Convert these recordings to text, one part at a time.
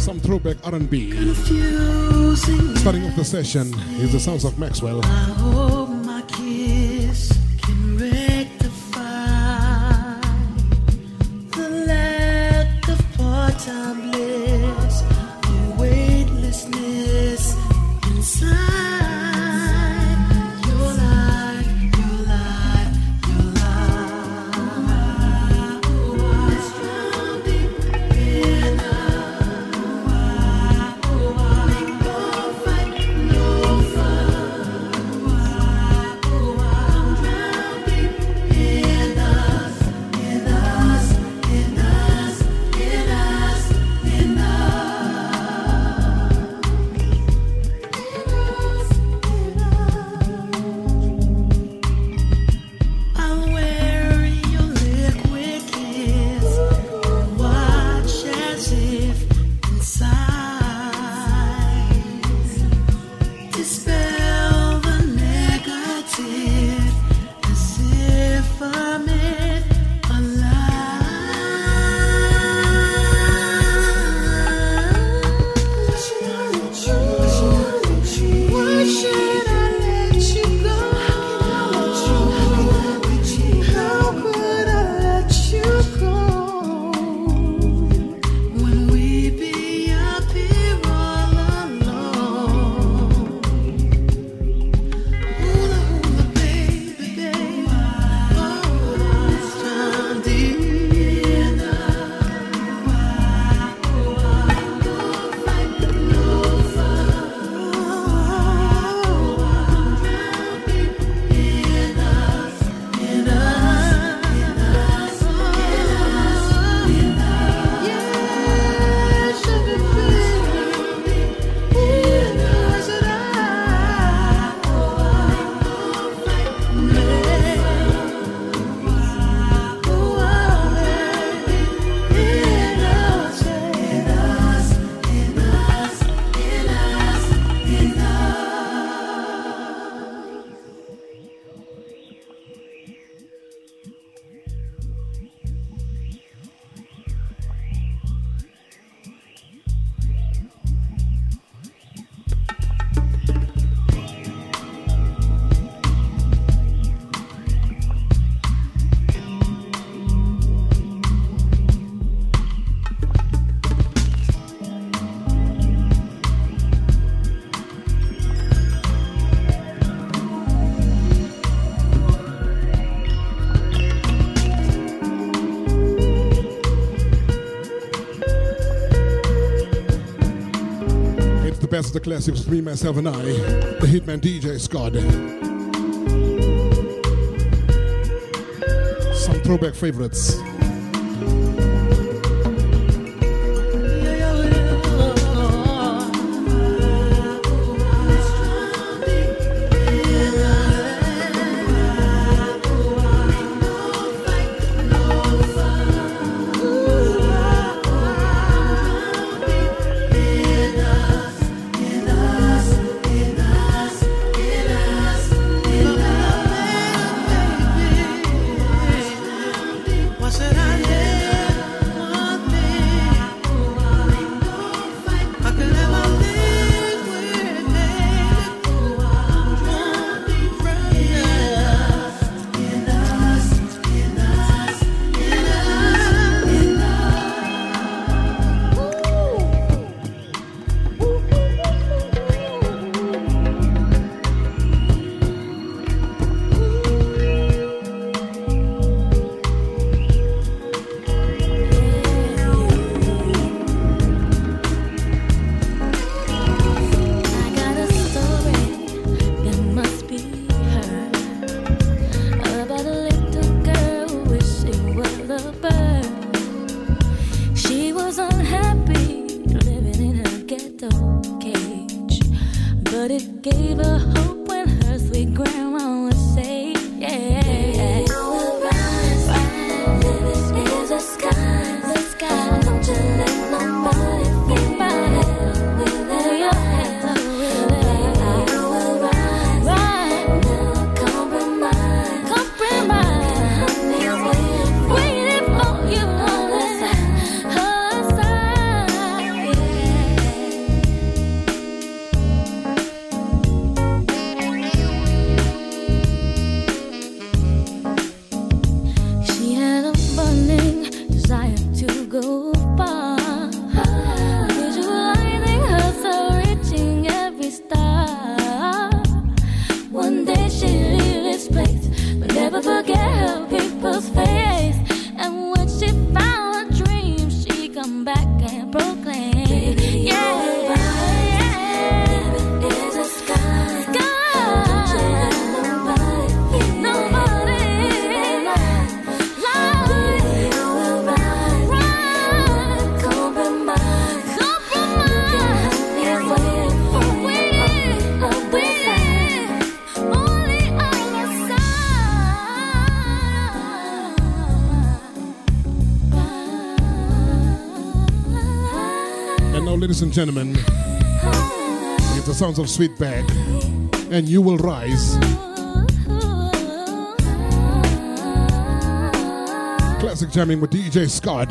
Some throwback R&B. Starting off the session is the sounds of Maxwell. I hope my kiss can rectify the lack of part-time bliss, the weightlessness inside. Best of the classics, me, myself, and I, the Hitman DJ Scott. Some throwback favorites. Yeah. proclaim. Yeah. There's a sky. Ladies and gentlemen, it's the sounds of Sweetback and You Will Rise. Classic jamming with DJ Scott.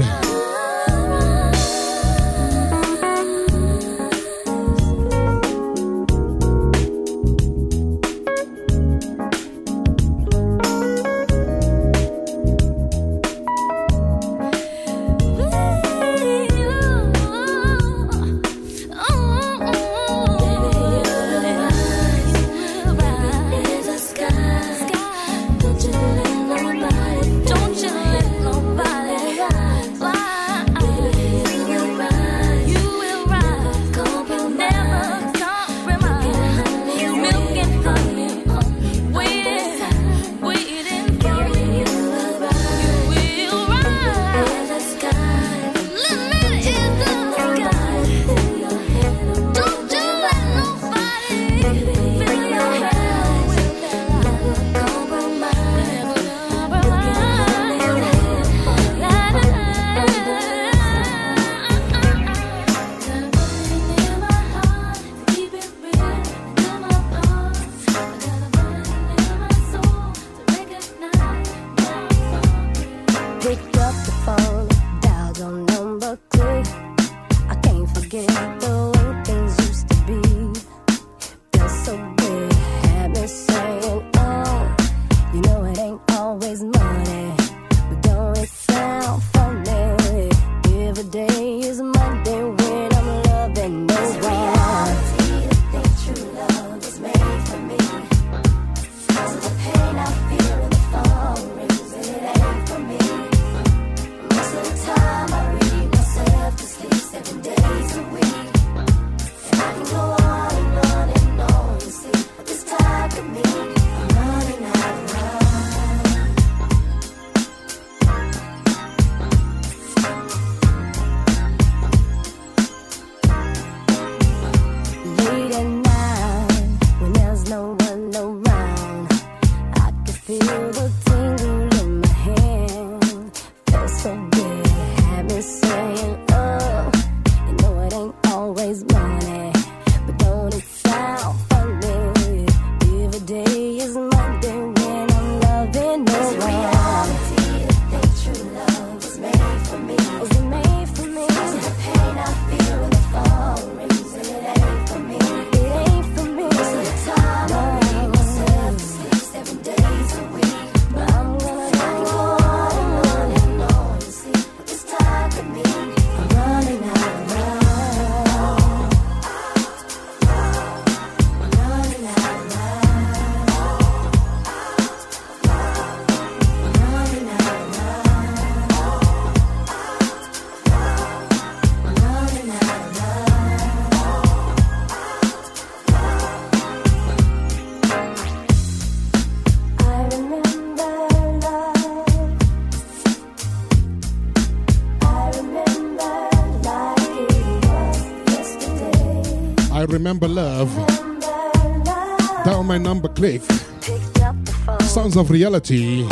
Remember Love, Down My Number Click, Sounds of Reality,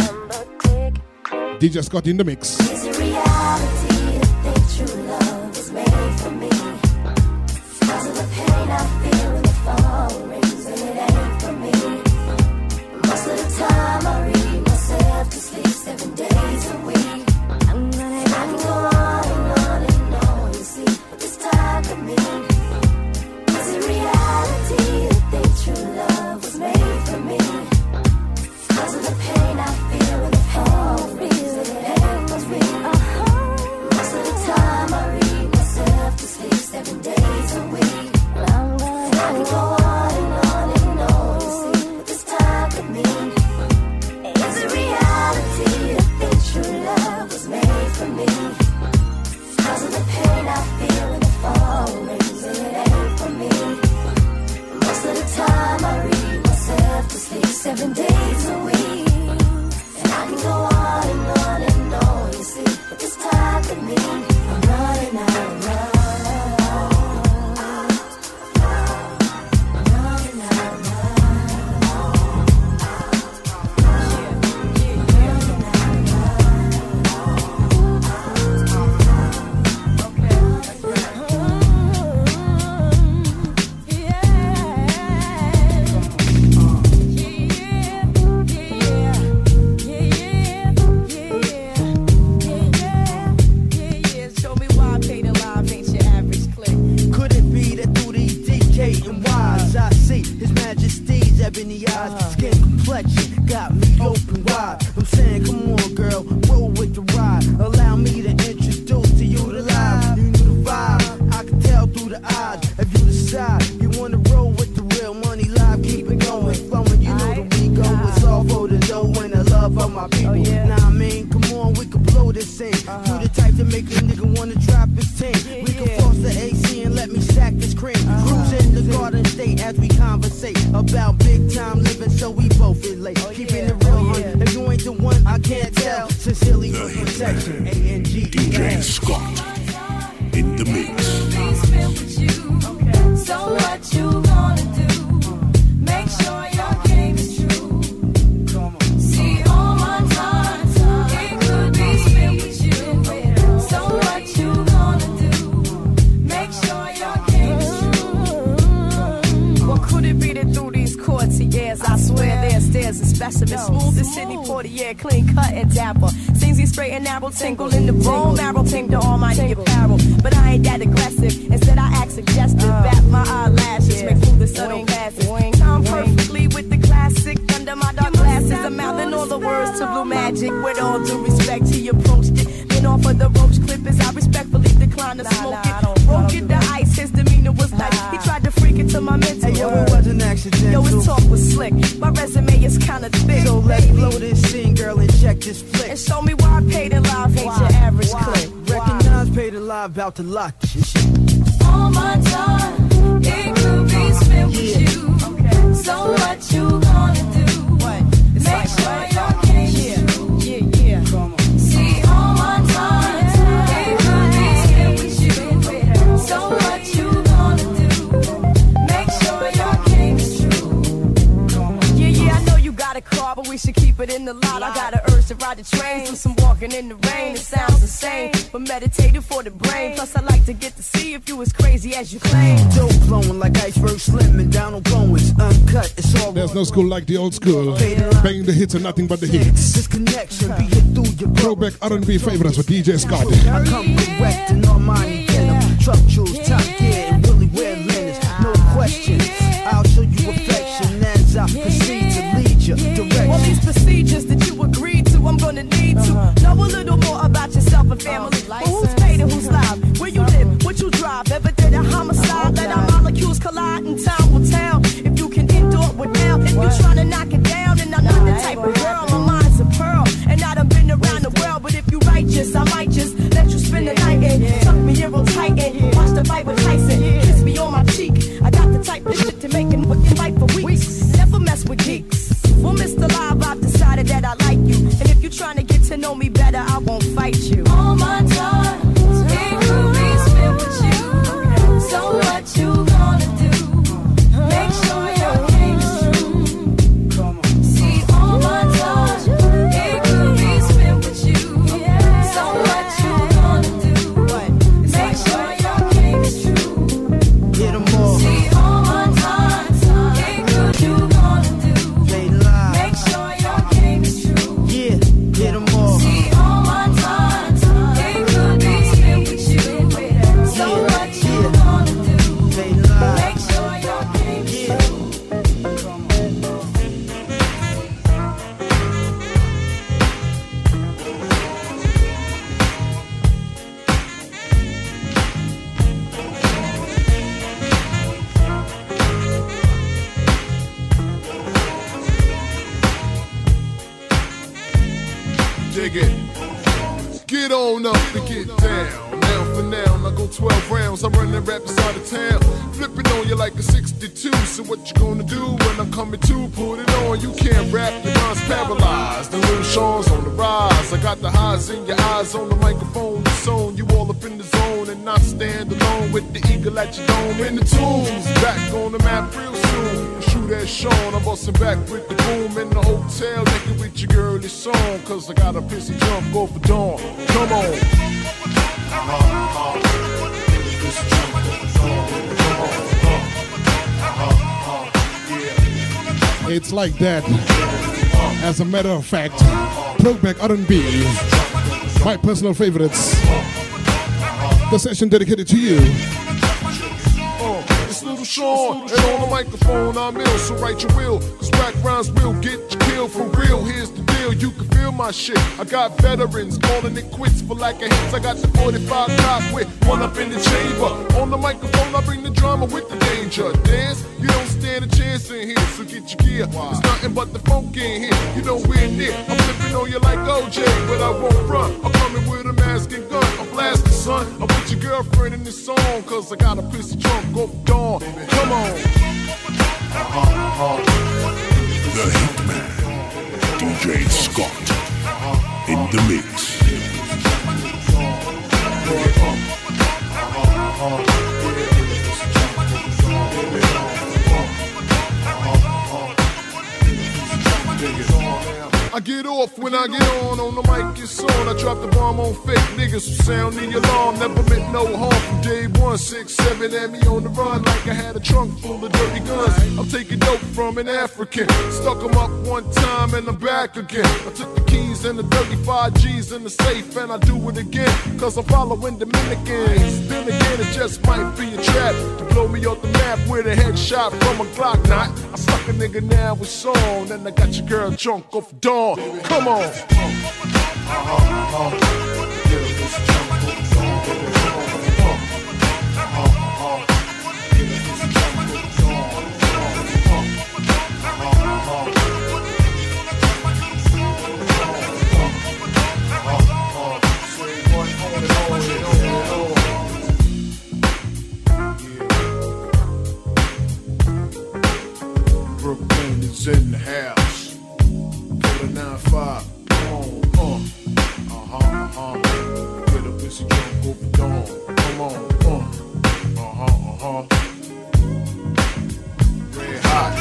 DJ Scott in the mix. Is it reality to think true love is made for me? Cause of the pain I feel when the phone rings and it ain't for me. Most of the time I read myself to sleep 7 days a week. I can go on and on, you see what this time could mean. Is it reality to think true love was made for me? Cause of the pain I feel when the phone rings and it ain't for me. Most of the time I read myself to sleep 7 days a week. And I can go on and on, you see what this time could mean. Is it reality to think true love was made for me? Cause of the pain I feel ebony eyes, skin complexion got me open wide. I'm saying, come on, girl, roll with the ride. Allow me to introduce to you the live. You knew the vibe, I can tell through the eyes. If you decide you wanna roll with the real money live, keep it going, flowing. You know the we go. It's all for the dough and the love of my people. Nah, I mean, come on, we can blow this thing. You the type to make a nigga wanna drop his team. We can force the AC and let me stack this cream. Cruise in the Garden State as we conversate about big time living, so we both relate. Keeping it real, hun. If you ain't the one, I can't tell. Sincerely for protection. A-N-G-E-N. DJ Scott in the mix. So what you gonna do? Make sure your game is true. See all my time, it could be spent with you. So what you gonna do? Make sure your game is true. What could it be that through these courts of years, I swear there's stairs and specimens, smooth as Sidney Poitier, clean cut and dapper. Sings he straight and narrow, tingle in the bone marrow, ting to almighty apparel. But I ain't that aggressive. Instead I act suggestive. Bat my eyelashes, make through the subtle passes. Time perfectly with the classic under my dark glasses. I'm mouthing all the words to Blue Magic. With all due respect, he approached it. Been off of the roach clip as I respectfully declined to smoke it. Broke it, the ice, his demeanor was nice. He tried to freak it to my mental. Hey, yo, it wasn't accidental. Yo, his talk was slick. My resume is kinda thick. So let's blow this scene, girl, and check this flick. And show me why I paid in live ain't your average clip. Recognize paid alive, about to lock this shit. All my time, it could be spent with you. So what you gonna do? Make sure your game is true. See all my time, it could be spent with you. So what you gonna do? Make sure your game is true. Yeah, I know you got a car, but we should keep it in the lot. I got an urge to ride the train, do some walking in the rain. It sounds insane, but meditative for the brain. Plus, I like to get to see if you as crazy as you claim. Dope flowing like iceberg slimming down on Goins. Uncut, it's all. There's no school like the old school. Banging the hits and nothing but the hits. This connection be hit through your Throwback R&B favorites with DJ Scott. I come correct in Armani denim, truck jewels, top gear, and really wear linens. No question, I'll show you affection as I proceed to lead you All these direction. procedures that you agreed to, I'm gonna need to know a little more about yourself and family. Well, who's paid and who's live? Where you live? What you drive? Ever did a homicide? Let our molecules collide and time will tell if you can endure without. If you're trying to knock it down, and I'm not the type of girl. My mind's a pearl, and I done been around the world. But if you righteous, I might just let you spend the night and tuck me real tight and watch the fight with Tyson. Kiss me on my cheek. I got the type of shit to make it fight for weeks. Never mess with geeks. Well, Mr. Live, I've decided that I like you. And if you're trying to get to know me better, I won't fight you. All my time, it could be spent with you. So what you gonna do? Make sure your game is true. See all my time, it could be spent with you. So what you gonna do? Make sure your game is true. Get 'em all, See all my time, it could you gonna do? they lie. Make sure your game is true. Yeah, get 'em all. See all my time, it could be spent with you. So what you gonna do? They lie. Make sure your game is Yeah. true. Dig it. Get on up and get down. Now for now, I go 12 rounds. I'm running rap inside of town. Flipping on you like a 62. So what you gonna do when I'm coming to? Put it on. You can't rap, your mind's paralyzed. The little Sean's on the rise. I got the highs in your eyes on the microphone. The zone, you all up in the zone. And I stand alone with the eagle at your dome. In the tunes, back on the map real soon. Shoot at Sean, I'm busting back with the boom in the hotel. Naked with your girly song. Cause I got a pissy jump, go for dawn. Come on. It's like that. As a matter of fact, Throwback R&B, my personal favorites. The session dedicated to you. This little Sean. And on the microphone, I'm ill, so write your will. Cause rap rhymes will get you killed for real. Here's the deal, you can feel my shit. I got veterans calling it quits for lack of hits. I got the 45 cop with one up in the chamber. On the microphone, I bring the drama with the danger. Dance, you don't stand a chance in here, so get your gear. It's nothing but the funk in here. You know we're near. I'm flipping on you like OJ, but I won't run. I'm coming with a mask and gun. I'm blasting, son. I'm with your girlfriend in this song, cause I got a piece of trunk off dawn. Come on. The Hitman, DJ Scott, in the mix. I get off when I get on the mic it's on. I drop the bomb on fake niggas who sound the alarm. Never meant no harm from day one. 6'7" had me on the run like I had a trunk full of dirty guns. I'm taking dope from an African. Stuck 'em up one time and I'm back again. I took the keys and the 35 G's in the safe and I do it again. Cause I'm following Dominicans. Then again it just might be a trap to blow me off the map with a headshot from a Glock knot. I stuck a nigga now with song and I got your girl drunk off dawn. Come on. Brooklyn is in the house. 495. Get up and see jump over dawn. Come on, Red hot.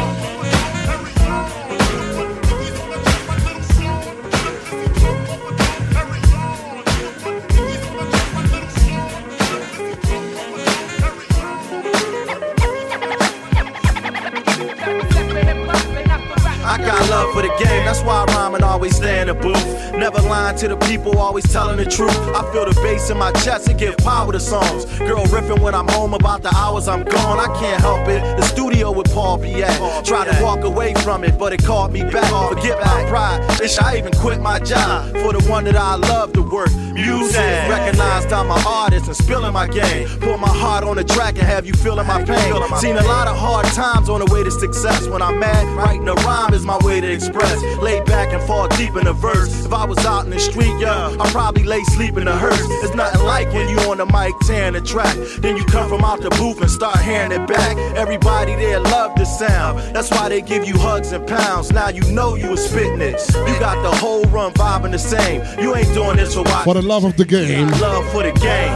I got love for the game, that's why I rhyme and always stay in the booth. Never lying to the people, always telling the truth. I feel the bass in my chest and give power to songs. Girl riffing when I'm home about the hours I'm gone. I can't help it, the studio with Paul be at. Tried to walk away from it, but it called me back. Forget my pride, bitch, I even quit my job for the one that I love to work. Music, recognized I'm an artist and spilling my game. Put my heart on the track and have you feeling my pain. Seen a lot of hard times on the way to success. When I'm mad, writing a rhyme is my way to express. Lay back and fall deep in the verse. If I was out in the street, yeah, I'd probably lay sleep in the hearse. It's nothing like when you on the mic tearing the track. Then you come from out the booth and start hearing it back. Everybody there love the sound. That's why they give you hugs and pounds. Now you know you was spitting it. You got the whole run vibing the same. You ain't doing this for why. For the love of the game. Love for the game.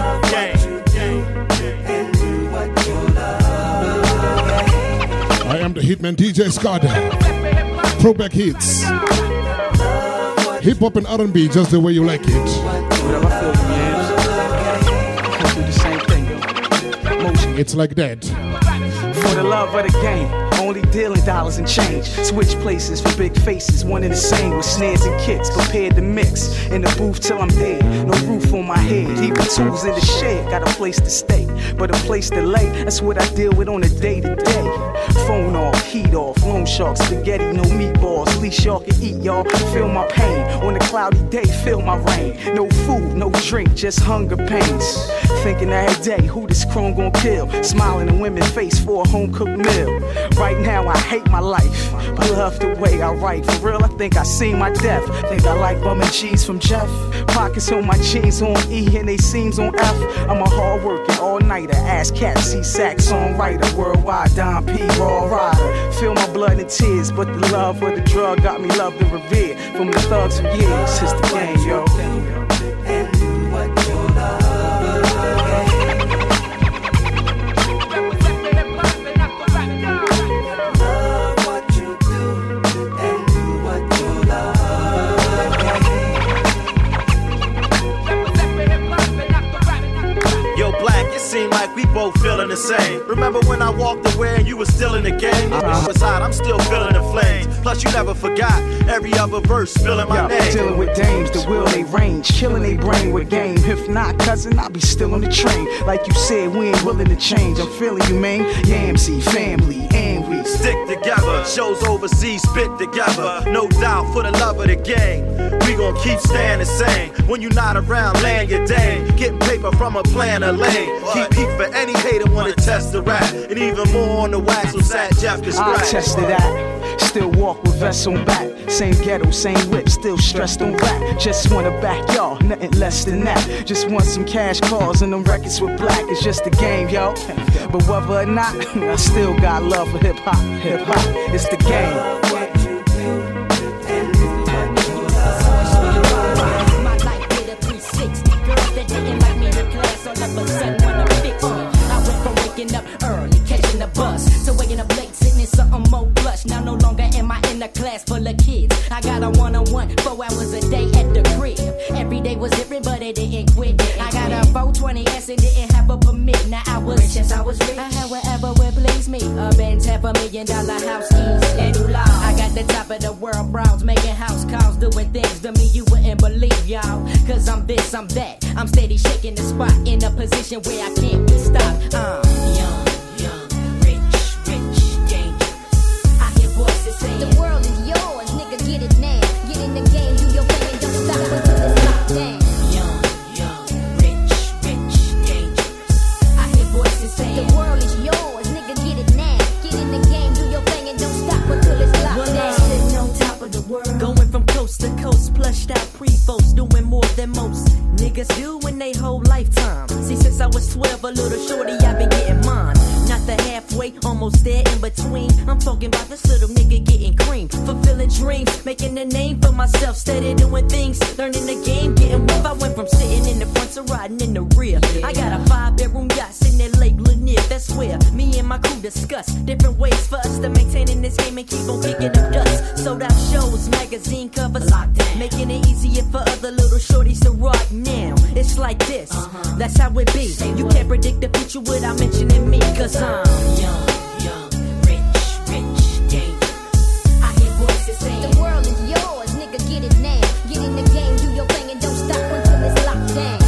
I am the Hitman DJ Scott. Throwback hits. Hip hop and R&B just the way you like it. Whatever I feel, man. I do the same thing, yo. Motion. It's like that. For the love of the game. Only dealing dollars and change. Switch places for big faces, one and the same with snares and kicks. Prepared to mix in the booth till I'm dead. No roof on my head, even tools in the shed. Got a place to stay, but a place to lay. That's what I deal with on a day to day. Phone off, heat off, loan shark, spaghetti, no meatballs. Least y'all can eat, y'all. Feel my pain on a cloudy day. Feel my rain. No food, no drink, just hunger pains. Thinking every day, who this chrome gon' kill? Smiling in women's face for a home cooked meal. Right now I hate my life, but love the way I write. For real, I think I seen my death. Think I like bum and cheese from Jeff. Pockets on my jeans on E and they seams on F. I'm a hard working all-nighter, ass cat, C-sack, songwriter, worldwide, Don P, raw rider. Feel my blood and tears, but the love for the drug got me love to revere. From the thugs of years, it's the game, yo. Seem like we both feeling the same. Remember when I walked away and you were still in the game? I was hot, I'm still feeling the flames. Plus you never forgot every other verse spilling my name. Dealing with dames, the will they range, killing they brain with game. If not, cousin, I'll be still on the train. Like you said, we ain't willing to change. I'm feeling you, man. Yamsey, family, and we stick together. Shows overseas, spit together. No doubt for the love of the game. We gon' keep staying the same. When you not around, laying your dame. Getting paper from a plan of lane. Keep heat for any hater wanna test the rap. And even more on the wax so Sad Jeff can scratch. I tested that. Still walk with vests on back. Same ghetto, same whip, still stressed on rap. Just wanna back y'all, nothing less than that. Just want some cash calls and them records with black. It's just a game, yo. But whether or not, I still got love for hip hop. Hip hop, it's the game. Now no longer am I in a class full of kids. I got a one-on-one, 4 hours a day at the crib. Every day was different, but it didn't quit. I got a 420S and didn't have a permit. Now I was rich as I was rich. I had whatever would please me. A Benz, $500,000 house keys. I got the top of the world browse, making house calls, doing things to me you wouldn't believe, y'all. Cause I'm this, I'm that. I'm steady shaking the spot in a position where I can't be stopped. Young. The world is yours, nigga, get it now. Get in the game, do your thing and don't stop until it's locked down. Young, rich, dangerous. I hear voices saying the world is yours, nigga, get it now. Get in the game, do your thing and don't stop until it's locked down. I'm sitting on top of the world, going from coast to coast, plushed out pre-folks, doing more than most niggas do in they whole lifetime. See, since I was 12, a little shorty, I've been getting mine. Not the halfway, almost there in between. I'm talking about this little nigga getting cream, fulfilling dreams, making a name for myself, steady doing things, learning the game, getting rough. I went from sitting in the front to riding in the rear. I got a 5-bedroom yacht sitting at Lake Lanier. That's where me and my crew discuss different ways for us to maintain in this game and keep on kicking up dust. Sold out shows, magazine covers, making it easier for other little shorties to rock now. It's like this, that's how it be. You can't predict the future without mentioning me, cause I'm young, rich, dangerous. I hear voices saying the world is yours, nigga, get it now. Get in the game, do your thing and don't stop until it's locked down.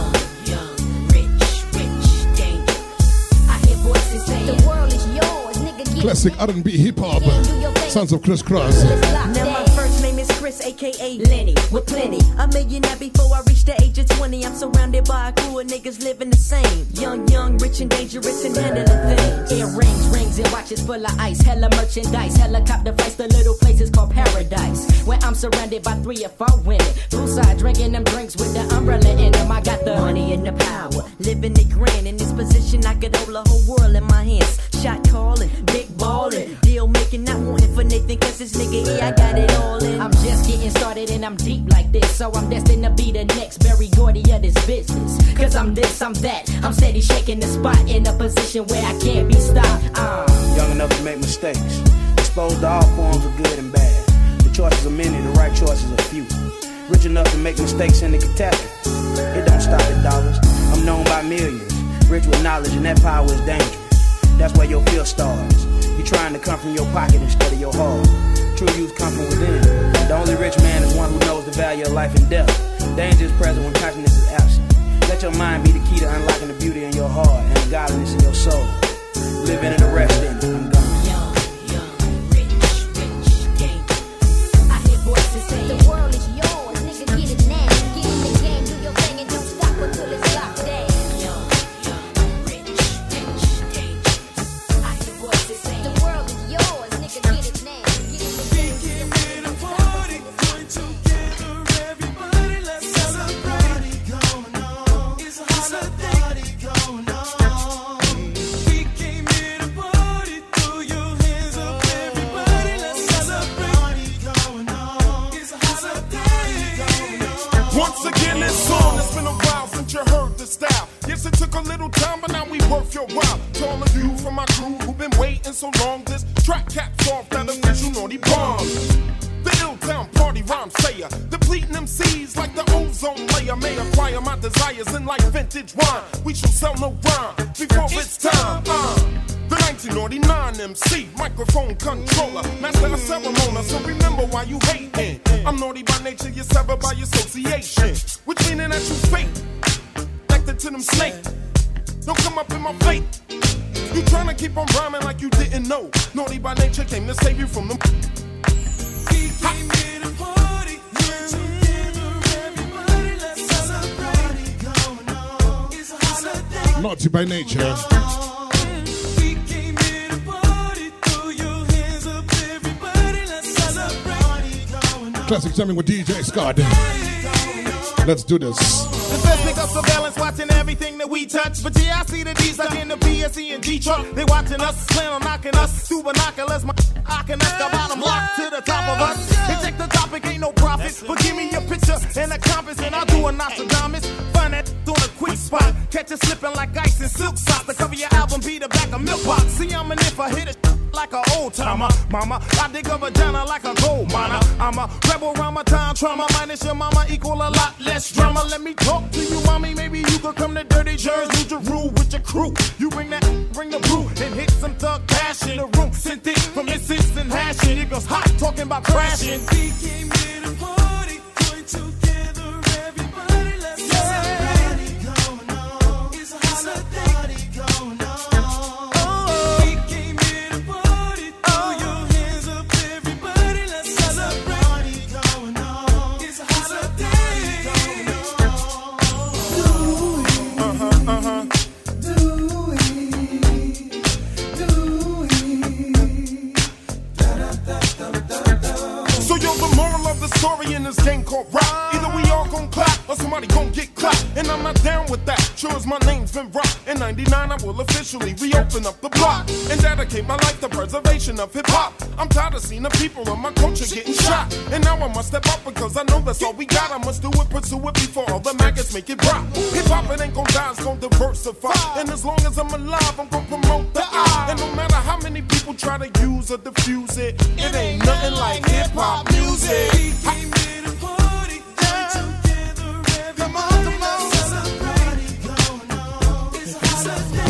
Young, rich, dangerous. I hear voices saying the world is yours, nigga, get Classic R&B hip hop. Sons of Chris Cross. Now my first name is Chris, aka Lenny, with plenty. A millionaire before I reached the age of 20. I'm surrounded by a crew of niggas living the same. Young, rich and dangerous and handling things. Earrings, rings and watches full of ice. Hella merchandise, helicopter flights to little places called paradise. Where I'm surrounded by 3 or 4 women. Poolside drinking them drinks with the umbrella in them. I got the money and the power, living it grand. In this position I could hold the whole world in my hands. Shot calling, big ballin', deal making, not wanting for Nathan, cause this nigga, yeah, I got it all in. I'm just getting started and I'm deep like this, so I'm destined to be the next Berry Gordy of this business. Cause I'm this, I'm that, I'm steady shaking the spot in a position where I can't be stopped. Young enough to make mistakes, exposed to all forms of good and bad. The choices are many, the right choices are few. Rich enough to make mistakes in the catastrophe. It don't stop at dollars, I'm known by millions. Rich with knowledge and that power is dangerous. That's where your fear starts. You're trying to come from your pocket instead of your heart. True youth come from within. The only rich man is one who knows the value of life and death. Danger is present when consciousness is absent. Let your mind be the key to unlocking the beauty in your heart and the godliness in your soul. Living in the rest in it. I'm gone. Young, rich, dangerous. I hear voices saying the world is yours, nigga, get it now. Get in the game, do your thing and don't stop until it's locked down. Once again, this song, it's been a while since you heard the style. Yes, it took a little time, but now we worth your while. To all of you from my crew who've been waiting so long, this track caps off that official naughty bomb. The Ill-Town party rhyme sayer, the depleting them seeds like the ozone layer. May acquire my desires in like vintage wine. We shall sell no rhyme before it's time. The 1949 MC, microphone controller, master of ceremony. So remember why you hating. I'm naughty by nature, you're severed by association, which meaning that you fake, connected to them snake. Don't come up in my fate. You tryna keep on rhyming like you didn't know. Naughty by nature came to save you from them. He came here to party. Naughty by nature. Classic jamming with DJ Scott. Let's do this. The best pick up surveillance, watching everything that we touch. But yeah, I see the D's like in the PSE and G truck. They watching us, plan on knocking us through binoculars. My knocking us, the bottom lock to the top of us. They take the topic, ain't no profit. But give me a picture and a compass, and I'll do a Nostradamus. Find that on a quick spot. Catch it slipping like ice in silk socks. The cover your album be the back of milk box. See, I'm an if I hit it like an old timer. Mama, I dig a vagina like a gold miner. I'm a rebel around my time trauma. Minus your mama equal a lot less drama. Let me talk to you, mommy. Maybe you could come to Dirty Jersey, New Jeru with your crew. You bring the brew and hit some thug cash in the room. Sent it from incense and hashing. Niggas hot talking about crashing. We came here to party, join together, everybody. Let's get some party going on. It's a holiday going on. We came here to party, throw your hands up, everybody. Let's get some party going on. It's a holiday going on. So yo, the moral of the story in this game called rap. Either we all gon' clap or somebody gon' get clapped. And I'm not down with that. Sure as my name's been rock. In 99 I will officially reopen up the block and dedicate my life to preservation of hip hop. I'm tired of seeing the people of my culture getting shot. And now I must step up because I know that's all we got. I must do it, pursue it before all the maggots make it drop. Hip hop it ain't gon' die, it's gon' diversify. And as long as I'm alive, I'm gon' promote the I. And no matter how many people try to use or diffuse it, it ain't nothing like hip hop music. We came here to party, join together, everybody. Come on, come on. There's a party going on. It's a holiday.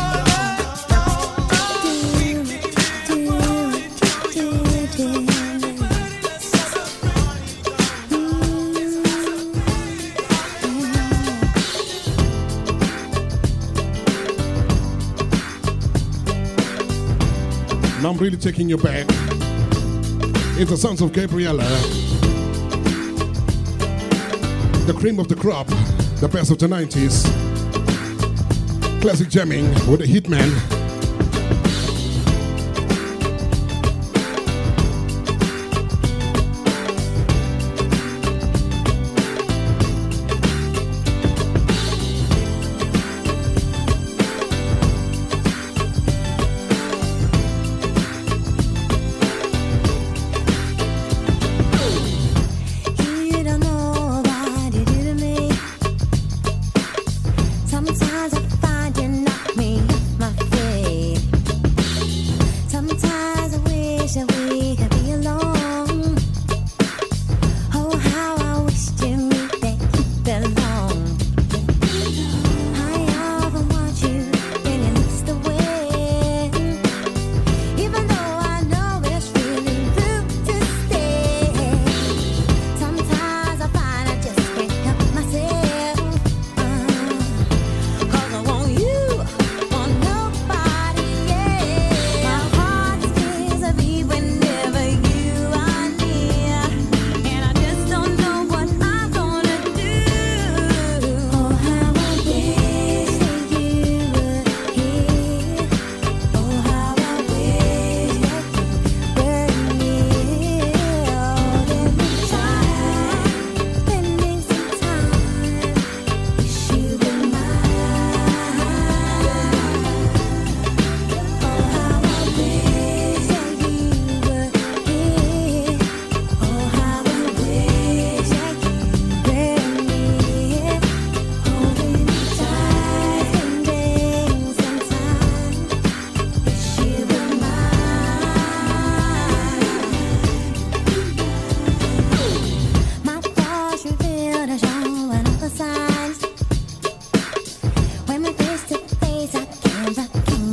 We came here to party, join your hands up, everybody. Let's have a party going on. It's a holiday. Now I'm really taking you back. It's the sounds of Gabriella, the cream of the crop, the best of the 90s. Classic jamming with the Hitman. Sometimes I find you knock me off my feet.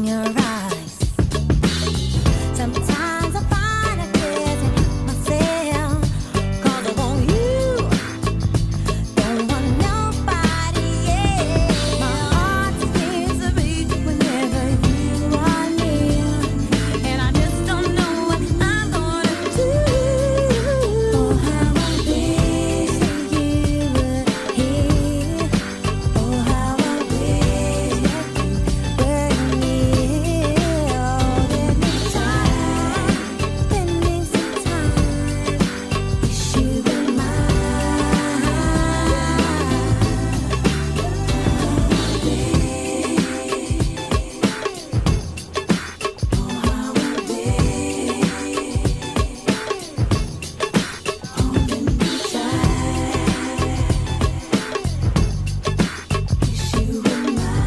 in your eyes. Sometimes I find I can't myself, 'cause I want you, don't want nobody else. My heart seems to beat whenever you are near, and I just don't know what I'm gonna do. Oh, how I wish that you were here. Oh, how I wish that you were near. Oh, let me try, spending some time. Wish you were mine. Oh, how I wish. Oh, let me try. Wish you were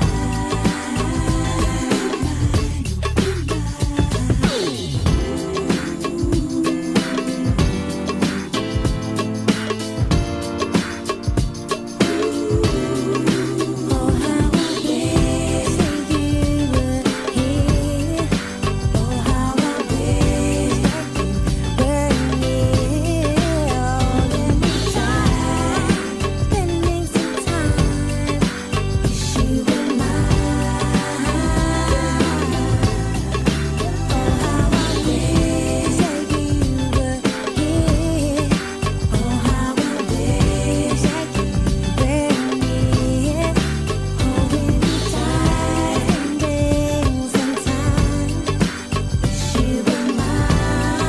Oh, how I wish that you were here. Oh, how I wish that you were near. Oh, let me try, spending some time. Wish you were mine. Oh, how I wish that you were here. Oh, how I wish that you were near. Oh, let me try, spending some time. Wish you were mine.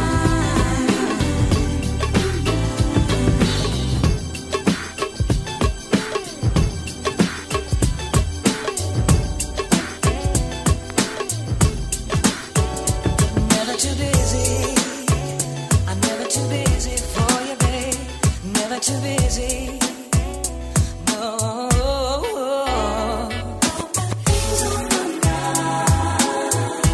Never too busy. I'm never too busy for you, babe. Never too busy. No. Things on my mind.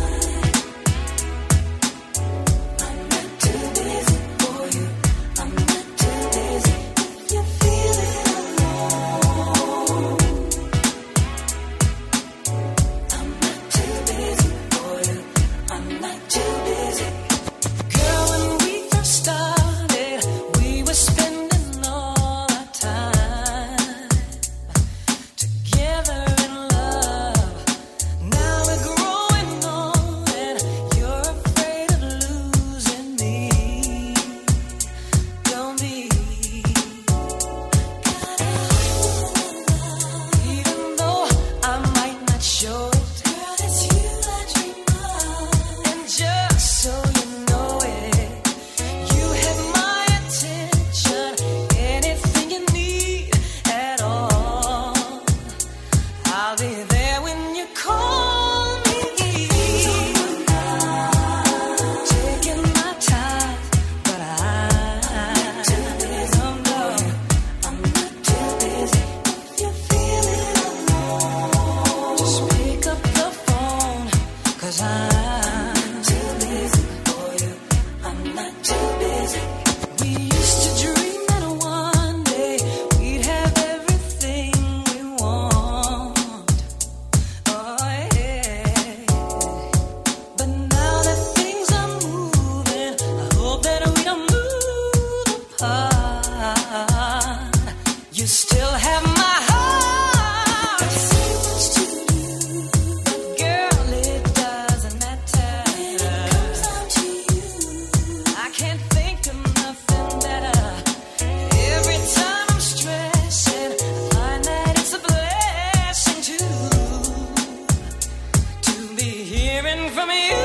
I'm not too busy for you. I'm not too busy. If you're feeling alone, I'm not too busy for you. I'm not too busy. Girl, when we first started, we were spending all our time together in love. Now we're growing old and you're afraid of losing me. Don't be. Even though I might not show it, girl, it's you I dream of. And just so you know it, you have my attention. Anything you need at all, I'll be there when you call me. Taking my time, but I'm too busy. I'm not too busy. If you're feeling alone, just pick up the phone, 'cause I'm too busy for you. I'm not too busy. We used to dream that one day we'd have everything we want. Oh yeah. But now that things are moving, I hope that we don't move apart. You still have my heart. I say much to you, but girl, it doesn't matter. When it comes down to you, I can't think of nothing better. Every time I'm stressing, I find that it's a blessing to be hearing from you.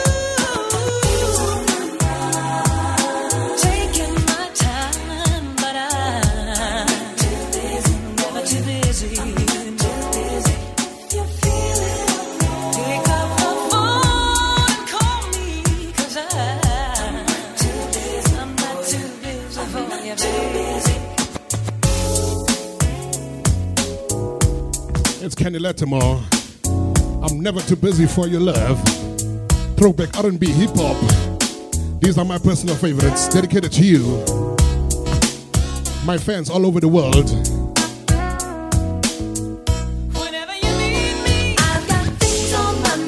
Taking my time, but I'm too busy, never too busy. Too busy. If you're feeling alone, pick up the phone and call me, 'cause I'm too busy. I'm not too busy for you, baby. It's Kenny Lattimore. I'm never too busy for your love. Throwback R&B hip hop. These are my personal favorites, dedicated to you, my fans all over the world. Whenever you need me, I've got things on my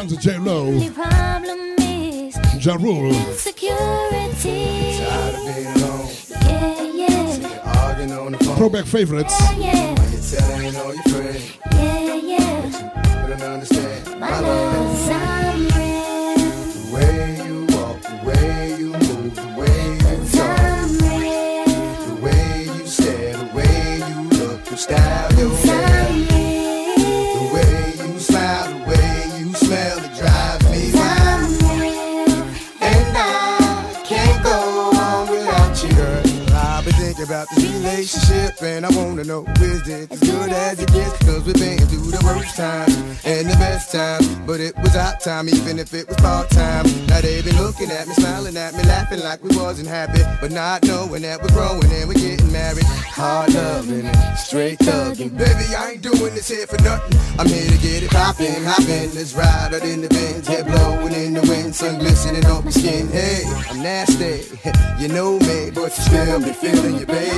sons of J-Lo, The problem is Ja Rule. insecurity. Tired of being alone. Yeah. Arguing on the phone. Throwback favorites. Yeah. You telling all your friends. Yeah. But I don't understand. My love's unreal. The way you walk, the way you move, the way you talk, the way you stare, the way you look, your style, your hair, the way you smile, the way you smell, it drives me wild. And I can't go on without you, girl. I've been thinking about this relationship, and I wanna know, is it as good as it gets? Cause we've been through the worst times and the best times, but it was our time, even if it was part-time. Now they been looking at me, smiling at me, laughing like we wasn't happy, but not knowing that we're growing and we're getting married. Hard loving and straight thugging. Baby, I ain't doing this here for nothing. I'm here to get it poppin', hoppin'. Let's ride out in the Benz, head blowing in the wind, sun glistening on my skin. Hey, I'm nasty, you know me, but you still be feeling your baby.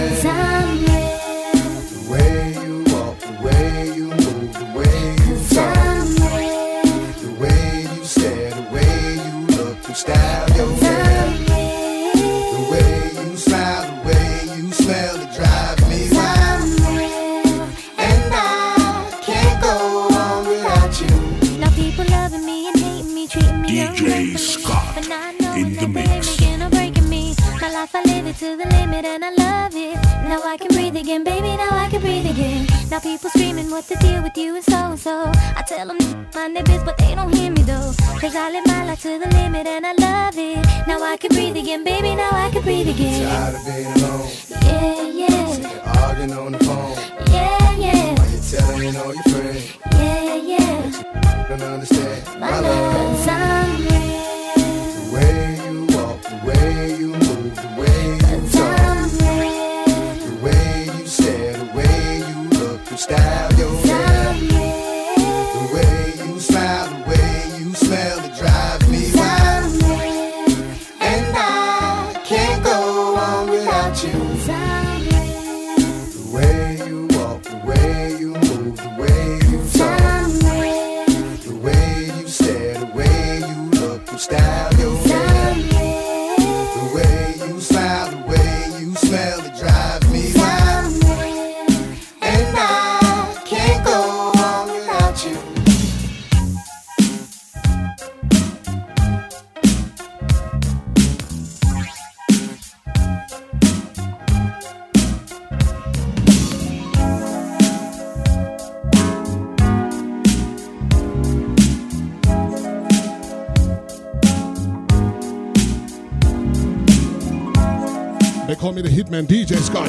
The way you walk, the way you move, the way you talk, the way you stare, the way you look, your style, your hair, the way you smile, the way you smell, it drives me wild. And I can't go on without you. Now people loving me and hating me, treating me DJ Scott in the mix. breaking me. My life I live it to the limit and I love it. Now I can breathe again, baby, now I can breathe again. Now people screaming what the deal with you and so. I tell them mind their biz, but they don't hear me though. Cause I live my life to the limit and I love it. Now I can breathe again, baby, now I can breathe again. Tired of being alone. Yeah. Arguing on the phone. Yeah. Why you telling all your friends? Yeah. Don't understand. My love's unreal. The way you walk, the way you move, the way you talk, the way you stare, the way you look, your style, your hair, the way you smile, the way you smell, it drives me wild. And I can't go on without you. The way you walk, the way you move, the way you talk, the way you stare, the way you look, your style, your hair, the way you smile, the way you smell, it drives me wild. And I can't go on without you. They call me the Hitman, DJ Scott.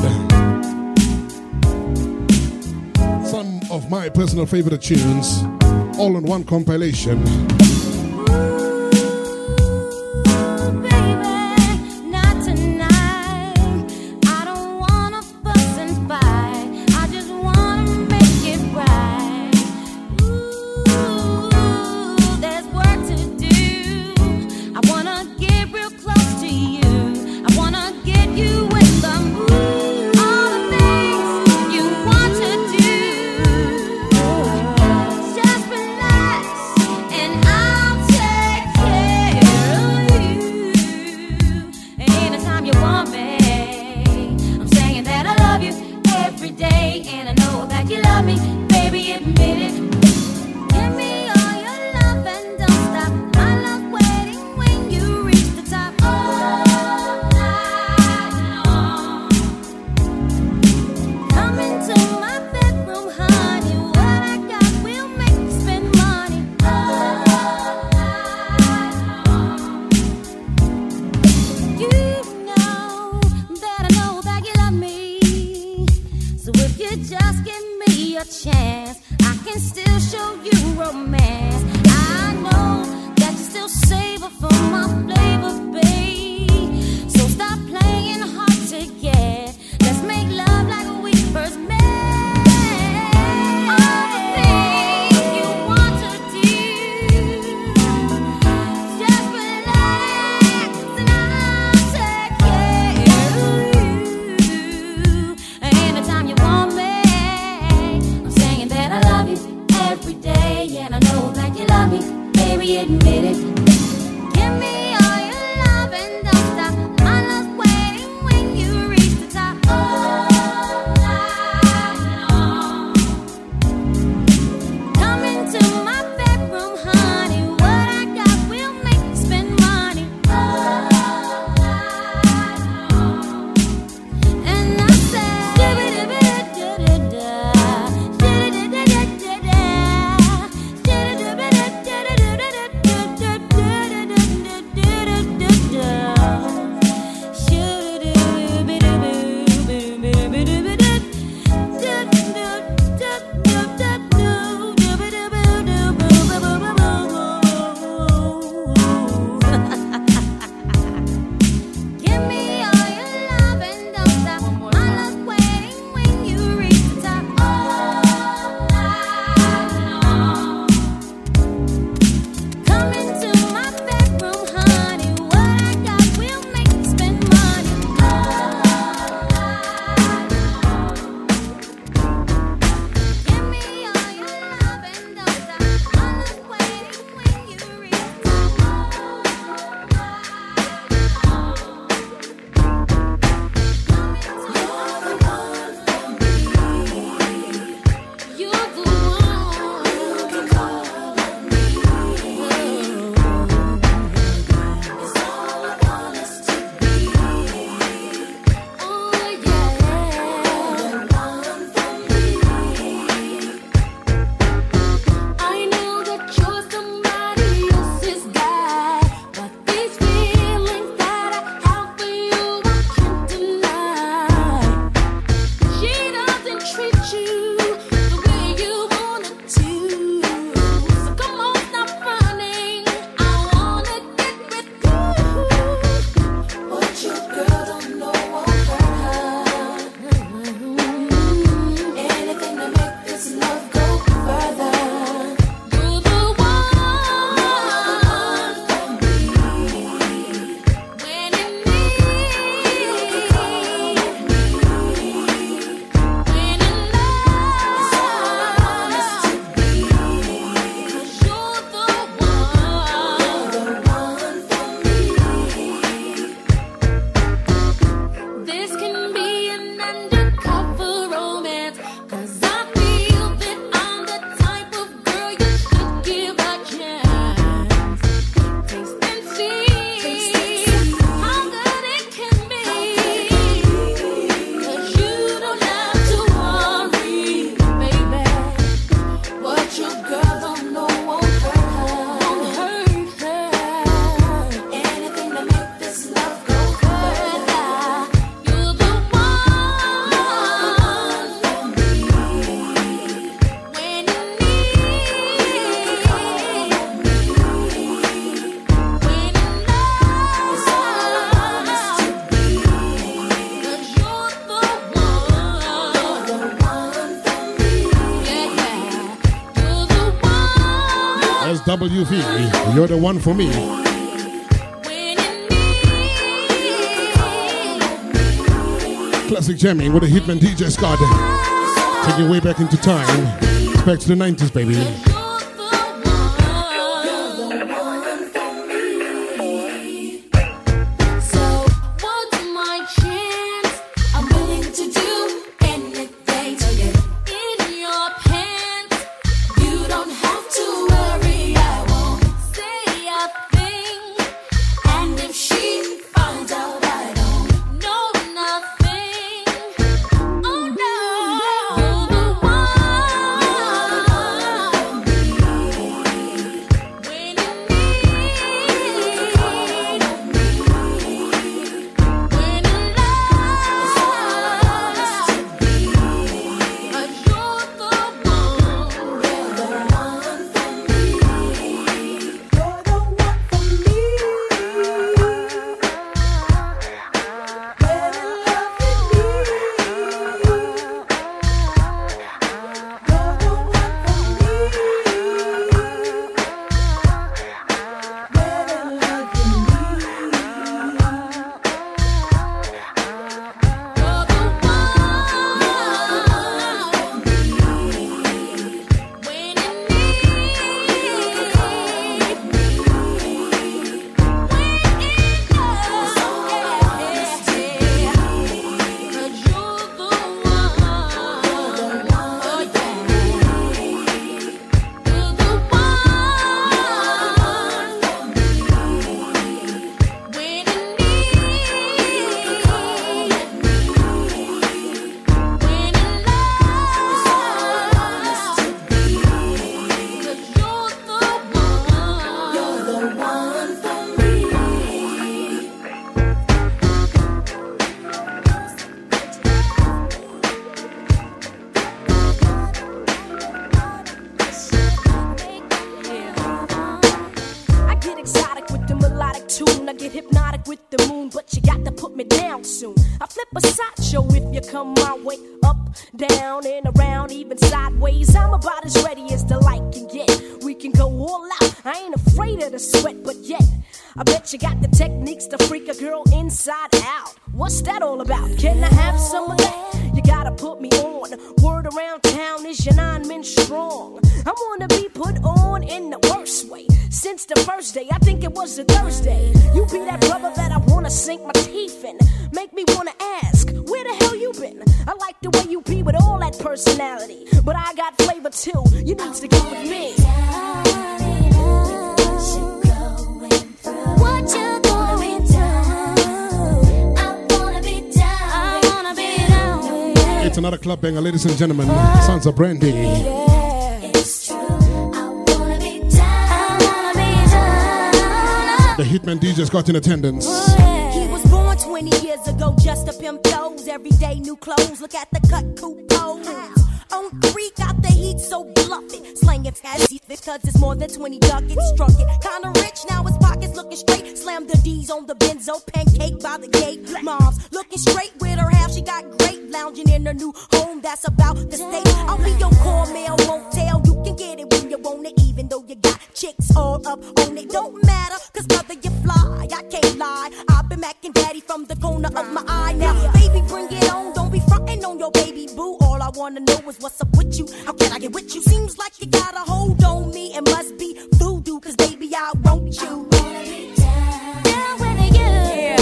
Some of my personal favorite tunes, all in one compilation. Not tonight. I don't wanna fuss and fight. I just wanna make it right. Ooh, there's work to do. I wanna get real close to you. I wanna get you in the mood. All the things you want to do. Just relax and I'll take care of you. Anytime you want me, I'm saying that I love you every day, and I know that you love me, baby, admit it. Give me all your love and don't stop. My love waiting when you reach the top. All night long. Come into my bedroom, honey. What I got will make you spend money. All night long. You know that you love me. So if you just give me a chance, I can still show you romance. I know that you still savor for my flavor, babe. So stop playing hard to get. Let's make love like we first met. All the things you want to do. Just relax and I'll take care of you. Anytime you want me, I'm saying that I love you every day, and I know that you love me, is WV. You're the one for me. Classic jamming with the Hitman DJ Scott. Taking way back into time. Back to the 90s, baby. It's another club banger, ladies and gentlemen. Sons of Brandy. The Hitman DJ's got in attendance. He was born 20 years ago just to pimp toes. Every day new clothes. Look at the cut coupe pose. On 3 got the heat so bluffy. Slanging fast because it's more than 20 ducats. Struck it kinda rich, now his pockets looking straight. Slam the D's on the benzo, pancake by the gate. Mom's looking straight with her half, she got great. Lounging in her new home, that's about the state. I'll be your core mail, won't tell. You can get it when you want it, even though you got chicks all up on it. Don't matter, cause brother you fly, I can't lie. I've been macking daddy from the corner of my eye. Now baby bring it on, don't be frontin' on your baby boo. All I wanna know is what's up with you, how can I get with you? Seems like you got a hold on me, it must be voodoo, cause baby I want you. Down with you. Yeah.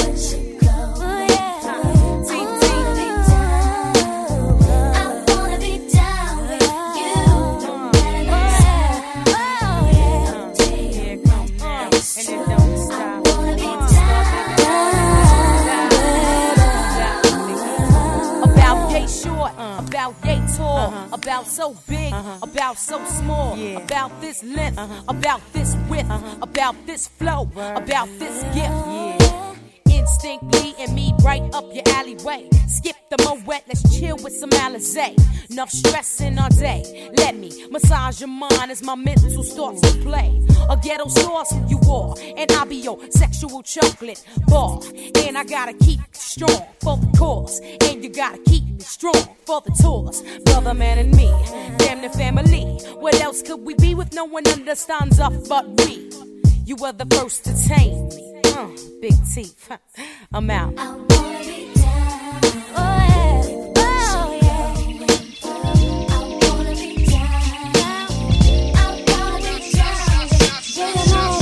About yay tall, about so big, about so small, about this length, about this width, about this flow, about this gift. Instinctly and me right up your alleyway. Skip the Moet, let's chill with some Alizé. Enough stressing all day. Let me massage your mind as my mental starts to play. A ghetto sauce you are, and I'll be your sexual chocolate bar. And I gotta keep strong for the cause, and you gotta keep strong for the tours, brother, man, and me. Damn the family. What else could we be with no one understands us but we? You were the first to tame me. Big teeth. I'm out. I wanna be down. Oh yeah. Oh yeah. I wanna be down. I wanna be down. Get home.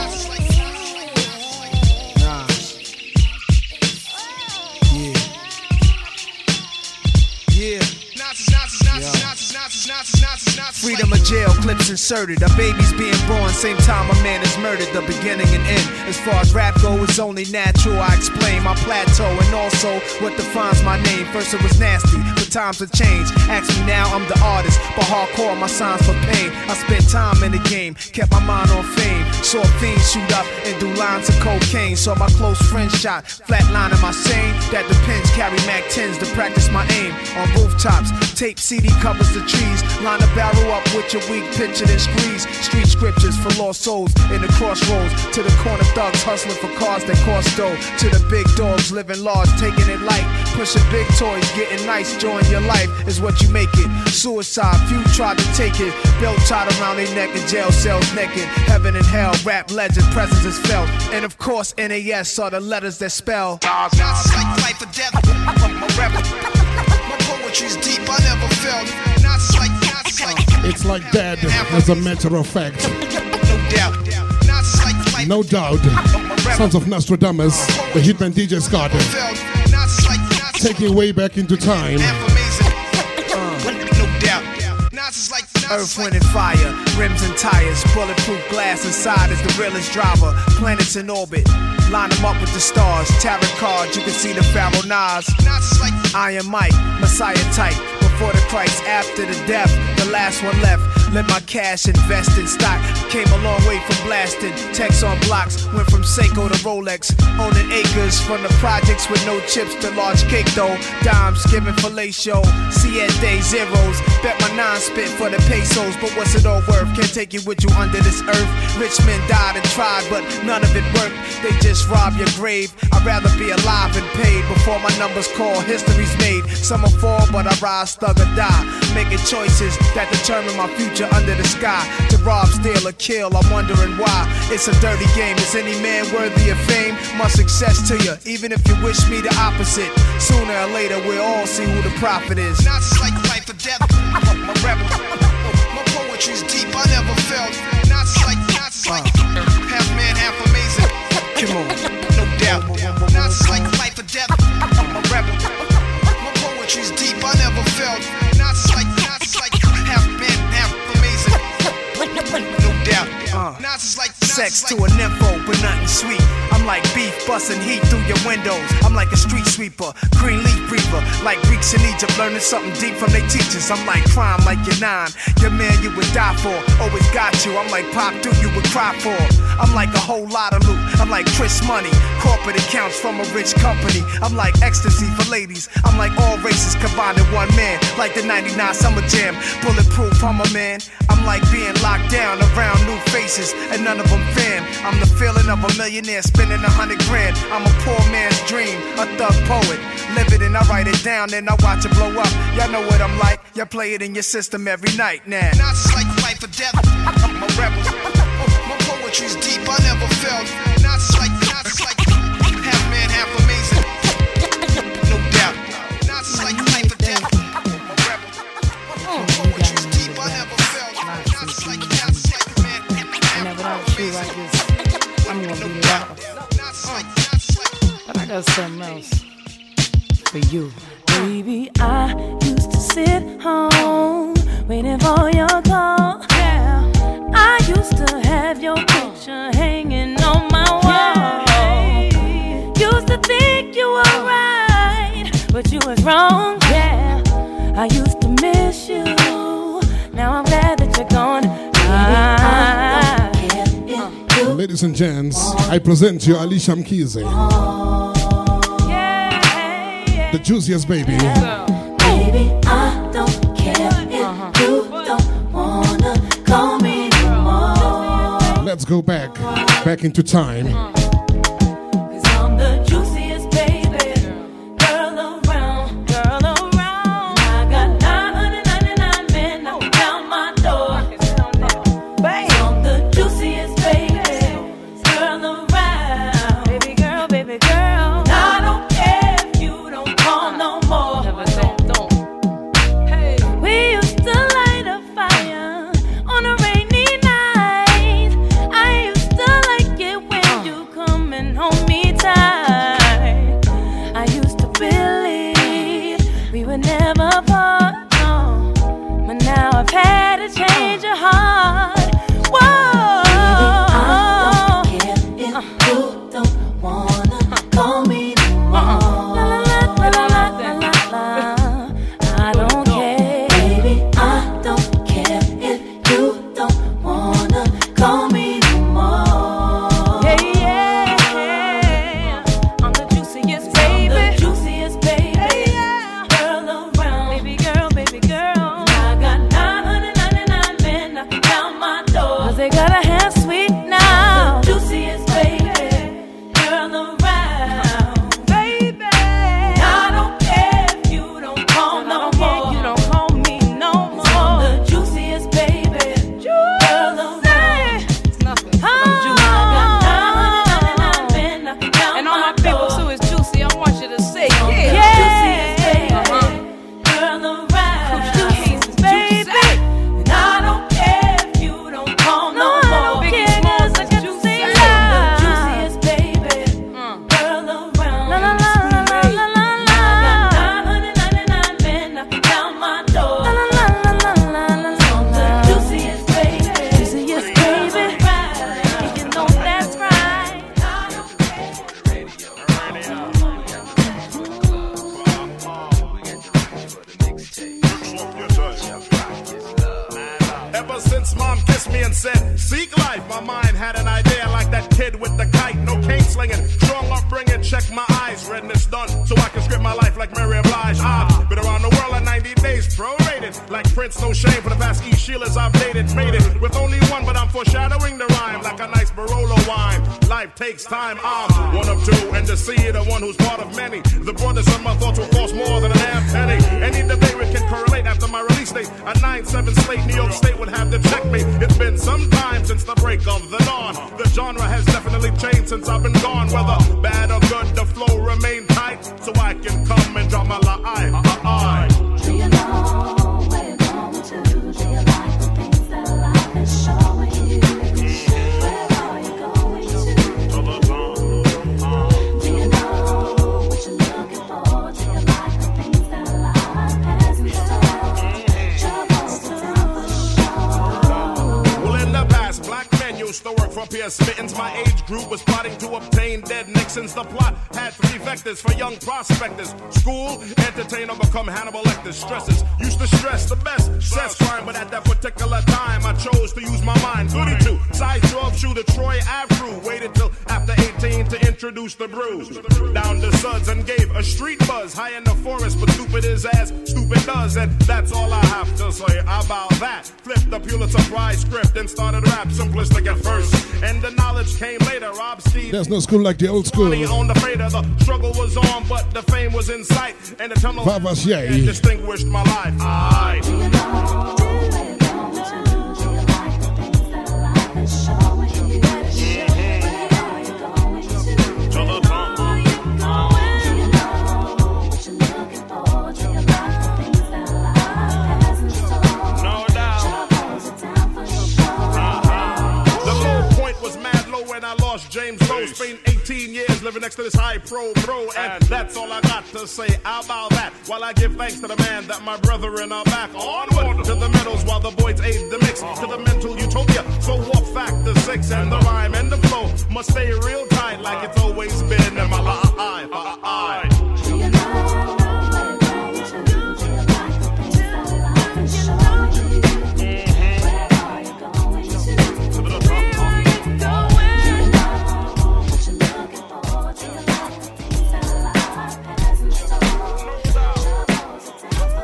Freedom of jail, clips inserted. A baby's being born, same time a man is murdered. The beginning and end. As far as rap go, it's only natural. I explain my plateau and also what defines my name. First it was nasty, but times have changed. Ask me now, I'm the artist, but hardcore my signs for pain. I spent time in the game, kept my mind on fame. Saw fiends shoot up and do lines of cocaine. Saw my close friend shot, flatlining my sane. That depends, carry Mac 10s to practice my aim. On rooftops, tape CD covers the trees. Line a barrel up with your weak picture and squeeze. Street scriptures for lost souls in the crossroads. To the corner thugs hustling for cars that cost dough. To the big dogs living large, taking it light. Pushing big toys, getting nice. Join your life is what you make it. Suicide, few tried to take it. Belt tied around their neck in jail cells naked. Heaven and hell, rap legend, presence is felt. And of course, NAS are the letters that spell. It's like life or death. My rebel. My poetry's deep, I never felt. It's like dead, as a matter of fact. No doubt. Sons of Nostradamus, the hitman DJ Scott. Taking way back into time. Earth, wind, and fire, rims and tires, bulletproof glass inside is the realest driver. Planets in orbit, line them up with the stars. Tarot cards, you can see the Pharaoh Nas. Iron Mike, Messiah type. Before the Christ, after the death, the last one left. Let my cash invest in stock. Came a long way from blasting. Text on blocks, went from Seiko to Rolex. Owning acres from the projects with no chips to large cake though. Dimes giving fellatio, siete zeros. Bet my nine spit for the pesos, but what's it all worth? Can't take you with you under this earth. Rich men died and tried, but none of it worked. They just rob your grave. I'd rather be alive and paid before my numbers call. History's made. Some will fall, but I rise, thug or die. Making choices that determine my future under the sky. To rob, steal, or kill, I'm wondering why. It's a dirty game. Is any man worthy of fame? Much success to you, even if you wish me the opposite. Sooner or later, we'll all see who the prophet is. Not just like life or death. My rebel. My poetry's deep, I never felt. Not just like half man, half amazing. Come on, no doubt. Not just like life or death. My rebel. My poetry's deep, I never felt. Not just like half man, half amazing. No doubt. Sex to a nympho, but nothing sweet. I'm like beef busting heat through your windows. I'm like a street sweeper, green leaf breather. Like Greeks in Egypt, learning something deep from their teachers. I'm like crime, like you're 9. Your man you would die for, always got you. I'm like Pop Duke, you would cry for. I'm like a whole lot of loot. I'm like Chris Money, corporate accounts from a rich company. I'm like ecstasy for ladies. I'm like all races combined in one man. Like the 99 Summer Jam, bulletproof, I'm a man. I'm like being locked down around new faces, and none of them fam. I'm the feeling of a millionaire spending 100 grand. I'm a poor man's dream, a thug poet. Live it and I write it down, then I watch it blow up. Y'all know what I'm like, y'all play it in your system every night now. Not just like life or death, I'm a rebel. My poetry's deep, I never felt. Not just like half man, half amazing. No doubt. Not just like life or death, I'm a rebel. My poetry's deep, I never felt. Not just like man, whenever I'm true like this, I'm gonna be loud. But I got something else for you. Baby, I used to sit home waiting for your call. Yeah, I used to have your picture hanging on my wall. Yeah. Used to think you were right, but you was wrong. Yeah, I used to miss you. Now I'm glad that you're gone. Ladies and gents, I present you Alicia Mkize, the juiciest baby. Baby, I don't care if you don't wanna call me anymore. Let's go back into time. 'Cause I'm the juiciest baby, girl around, girl around. never bought, no. But now I've had to change your heart. Whoa. Baby, I don't care if you don't wanna call me no more. I don't care, baby. I don't care if you don't wanna call me no more. Yeah, yeah. I'm the juiciest, baby. The juiciest, baby. Yeah. Girl around, baby girl, baby girl. I got 999 men knocking down my door. 'Cause they gotta have sweet now. The juiciest, baby. Girl around, baby. I don't care if you don't call no more. You don't call me no more. I'm the juiciest, baby. Girl around. It's nothing. I'm juicy. I got 999 men knocking down and all my people too is juicy. I want you to say yeah. Juiciest, baby. Girl around. Juiciest, baby. And I don't care if you don't call no more. Biggie Smalls is juicy. I'm the juiciest, baby. Girl around. La la la la la la la. I got 999 men knocking down my door. La la la la la la la. I'm the juiciest, baby. Juiciest, baby. You know that's right. Ever since mom kissed me and said, seek life, my mind had an idea like that kid with the kite. No cane slinging, strong upbringing, check my eyes. Redness done, so I can script my life like Mary Blige. I've been around the world in 90 days, prorated. Like Prince, no shame for the past E Sheilas I've dated. Made it with only one, but I'm foreshadowing the rhyme like a nice Barolo wine. Life takes time, I'm one of two, and to see the one who's part of many. The brothers of my thoughts will cost more than a damn penny. Any debate we can correlate after my release date. A 9-7 slate, New York State would have to check me. It's been some time since the break of the dawn. The genre has definitely changed since I've been gone. Whether bad or good, the flow remain tight, so I can come and drop my lie. Do you know where you're going to? Do you like the things that life is showing you? Where are you going to? Do you know what you're looking for? Do you like the things that life has in store? Trouble's down for sure. Well, in the past, black men used to work for Pierce Mittens. My age group was plotting to obtain dead Nixons. The plot had 3 vectors for young prospectors: school, entertain, or become Hannibal Lecter. Stresses used to stress the best sex crime, but at that particular time I chose to use my mind. Goody 2, size 12 shooter Troy Avru. Waited till after 18 to introduce the brew. Down the suds and gave a street buzz. High in the forest, but stupid is as stupid does. And that's all I have to say about that. Flipped the Pulitzer Prize script and started rap simplistic at first, and the knowledge came later. Rob Steve. There's no school like the old school. On the fader, the struggle was on, but the fame was in sight, and the tunnel Vavacier distinguished my life. Do you know where you're going to? Do you like the things that life is showing you? Where are you going to? Do you know what you're looking for? Do you like the things that life has in store? No doubt. Trouble's down for sure. The low point was mad low when I lost James Lowe. Spent 18 years living next to this high pro, and that's all I got to say about that. While I give thanks to the man that my brethren are back. Onward to the medals while the boys aid the mix to the mental utopia. So walk factor 6, and the rhyme and the flow must stay real tight like it's always been in my life. Do you know where you're going to? Do you like the things that life is showing you? Where are you going to? Do you know what you're looking for? Do you like the things that life has in store? Trouble's down for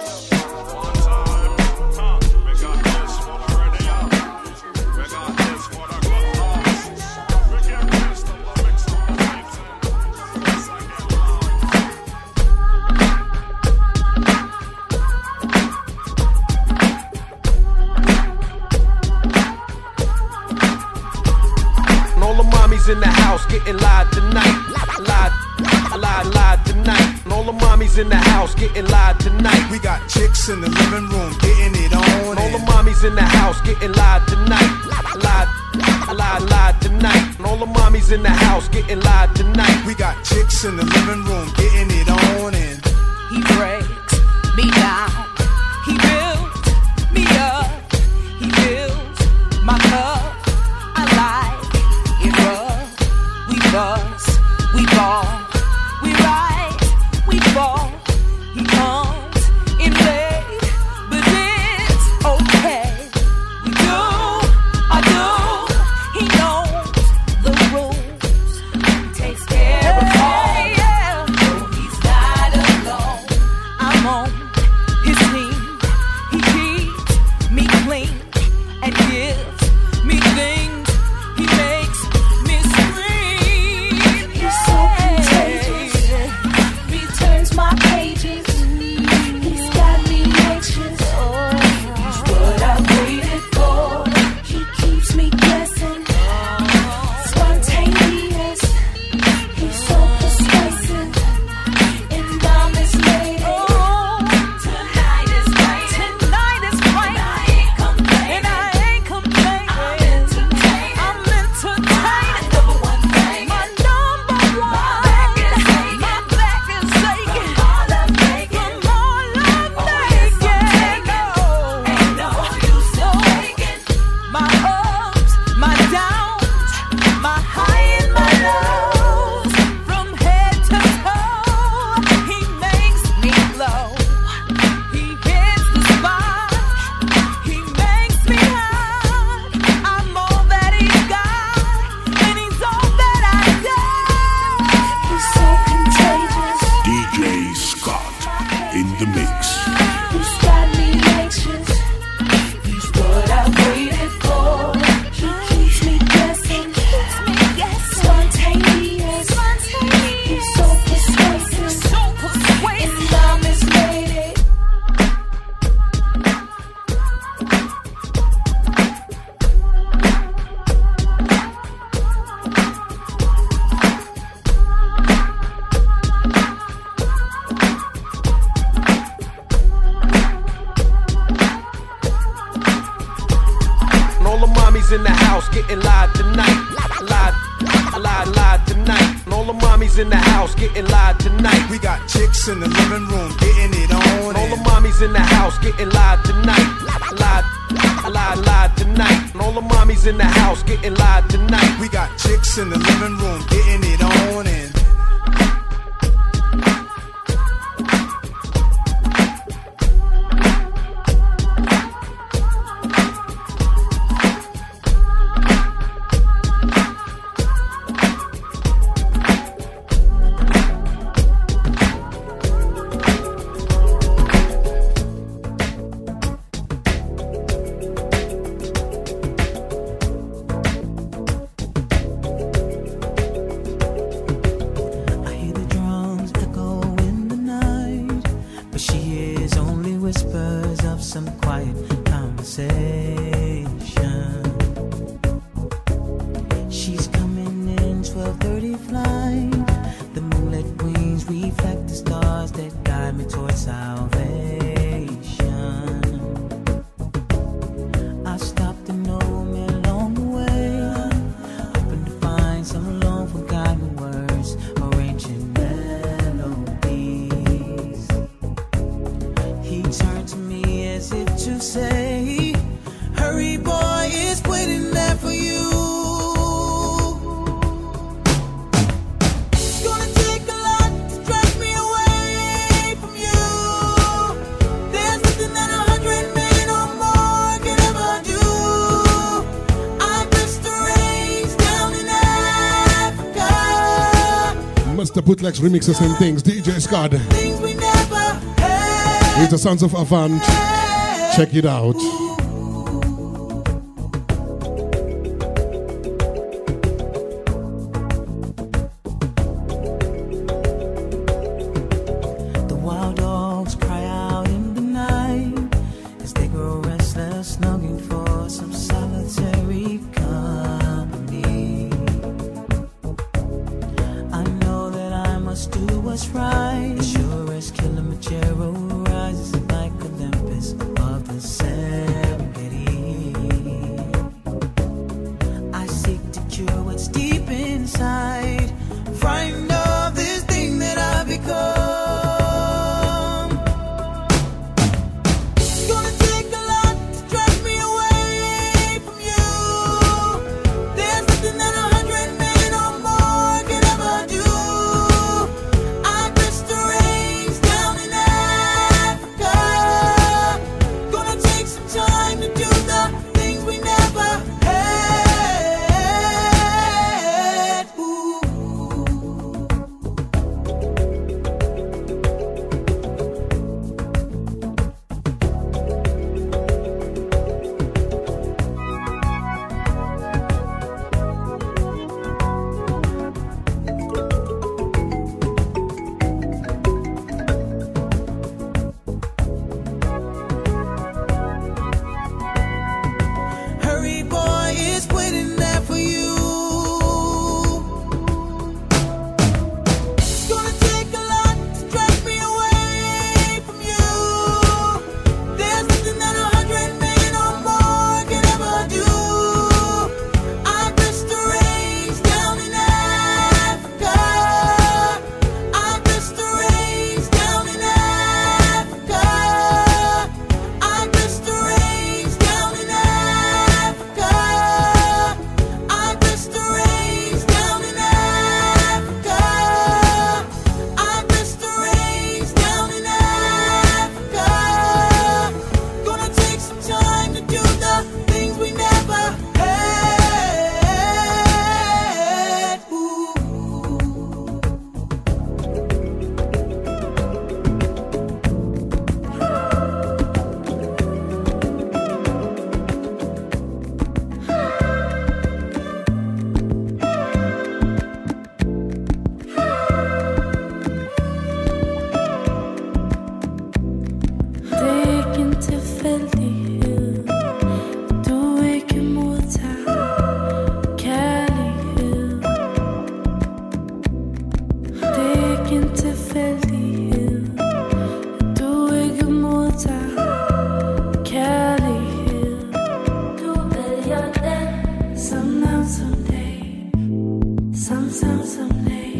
In the house getting live tonight. Live tonight. And all the mommies in the house getting live tonight. We got chicks in the living room getting it on. And all the mommies in the house getting live tonight. Live tonight. And all the mommies in the house getting live tonight. We got chicks in the living room getting it on. And he breaks, me down. He built me up. He fills my cup. I like it rough. We bust, we ball, we rise, we fall. He comes in late, but it's okay. We do, I do. He knows the rules. He takes care of all. No, he's not alone. I'm on his team. He keeps me clean and gives me things. He makes me scream. He's so contagious. He turns my pages. He's got me anxious. He's what I waited for. He keeps me guessing. Spontaneous. He's so persuasive. And I'm mismated. Tonight is right. Tonight is right. And I ain't complaining. And I ain't complaining. I'm entertained. I'm entertained. My number one thing. My number one. My back is aching. My back is aching. From all I'm making. From all I'm Always I'm making. taking. Ain't no use in faking. My ups, my downs, my high and my lows. From head to toe, he makes me glow. He hits the spot. He makes me high. I'm all that he's got, and he's all that I got. He's so contagious. DJ Scott in the mix. He's got me anxious. He's what I waited for. He keeps me guessing. Spontaneous. He's so persuasive. And I'm mismated. And all the mommies in the house getting live tonight. Live tonight. And all the mommies in the house getting live tonight. We got chicks in the living room getting it on. And all the mommies in the house getting live tonight. Live tonight. And all the mommies in the house getting live tonight. We got chicks in the living room getting it on. And I hear the drums echo in the night, but she hears only whispers of some quiet conversation. She's coming in 12:30 flight. The moonlit wings reflect the stars that guide me towards salvation. I stopped and know me along the way, hoping to find some long forgotten words, arranging melodies. He turned to me as if to say, hurry boy, it's waiting there for you. It's gonna take a lot to drag me away from you. There's nothing that 100 men or more can ever do. I bless the rains down in Africa. Mr. Bootlegs remixes and things. DJ Scott. Things we never had. It's the Sons of Avant. Check it out. The wild dogs cry out in the night as they grow restless, longing for some solitary company. I know that I must do what's right, as sure as Kilimanjaro rises like Olympus of the sand.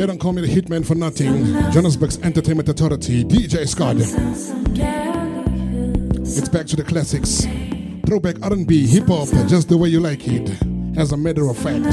They don't call me the hitman for nothing. Johannesburg's Entertainment Authority, DJ Scott. It's back to the classics. Throwback R&B, hip-hop, just the way you like it. As a matter of fact.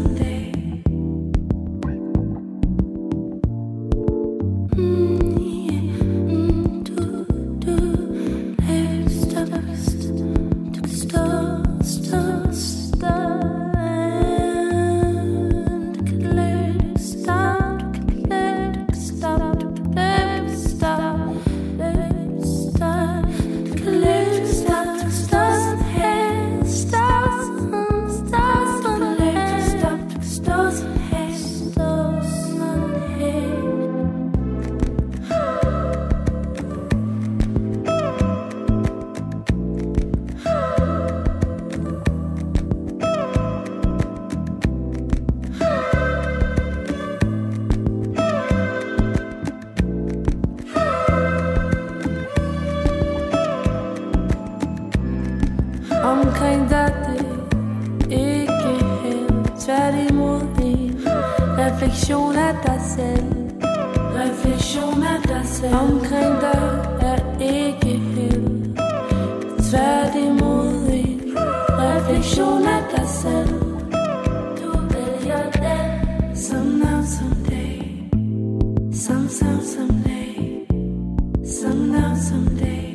Omkring dig det ikke helt. Tværtimod en refleksion af dig selv. Refleksion af dig selv. Omkring dig er ikke helt. Tværtimod en refleksion af dig selv. Du vælger den som navn som dag. Som dag. Som navn som dag.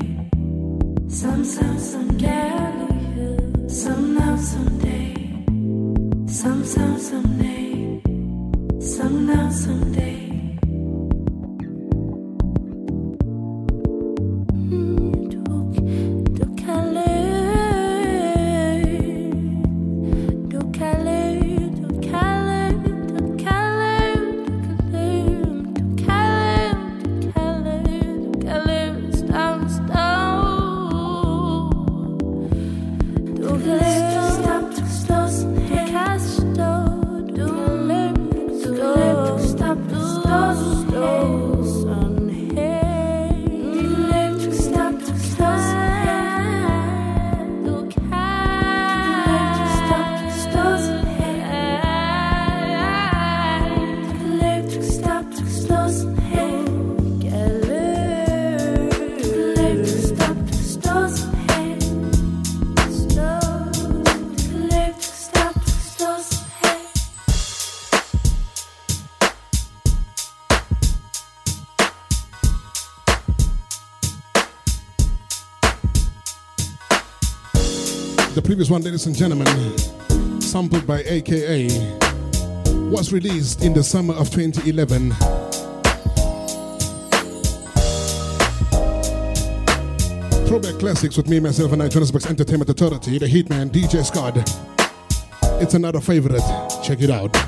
Som kærlighed. Som navn som dag. Som dag. Som navn som dag. The previous one, ladies and gentlemen, sampled by AKA, was released in the summer of 2011. Throwback classics with me, myself, and I, Johannesburg's Entertainment Authority, the Hitman, DJ Scott. It's another favorite. Check it out.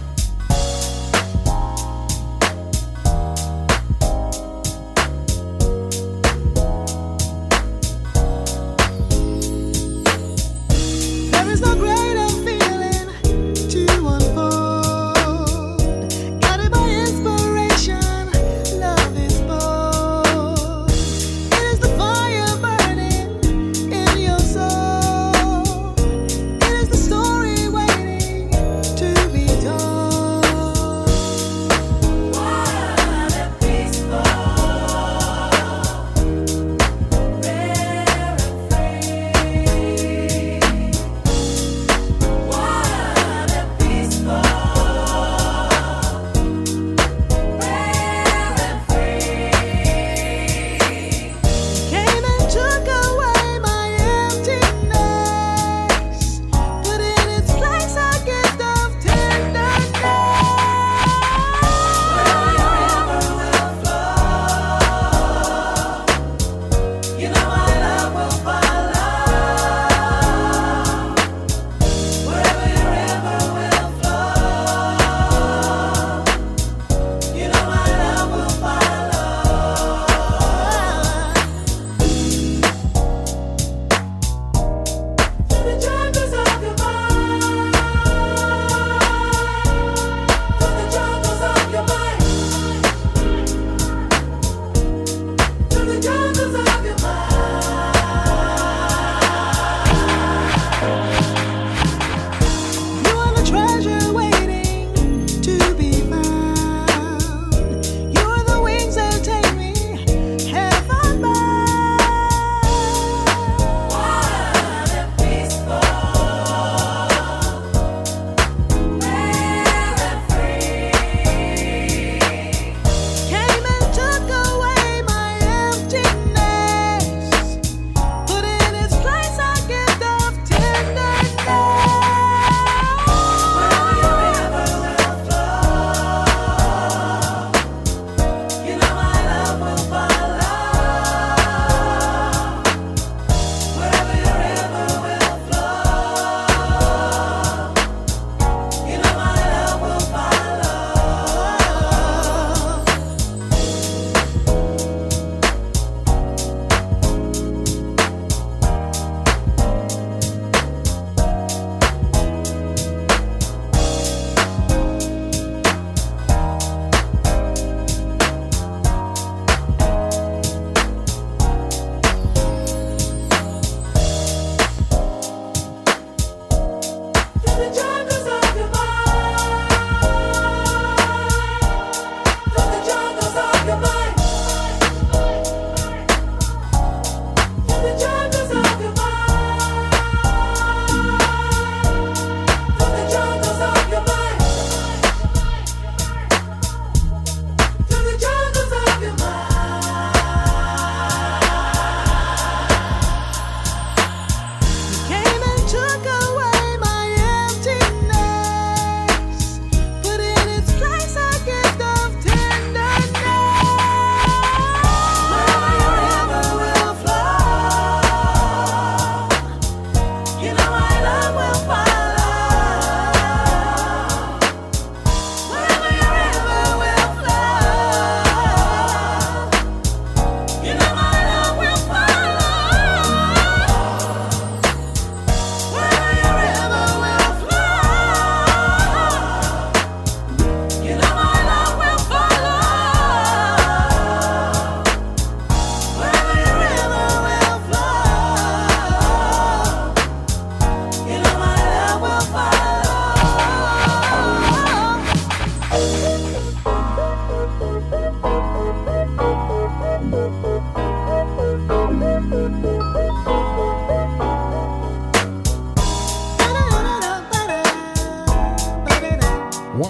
Story waiting to be told.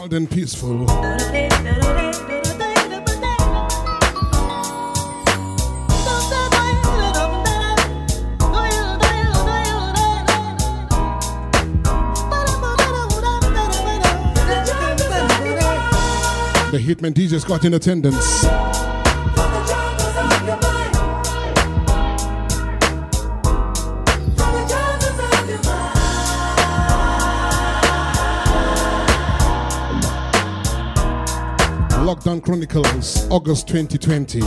mild and peaceful. The Hitman DJ's got in attendance. Lockdown Chronicles, August 2020.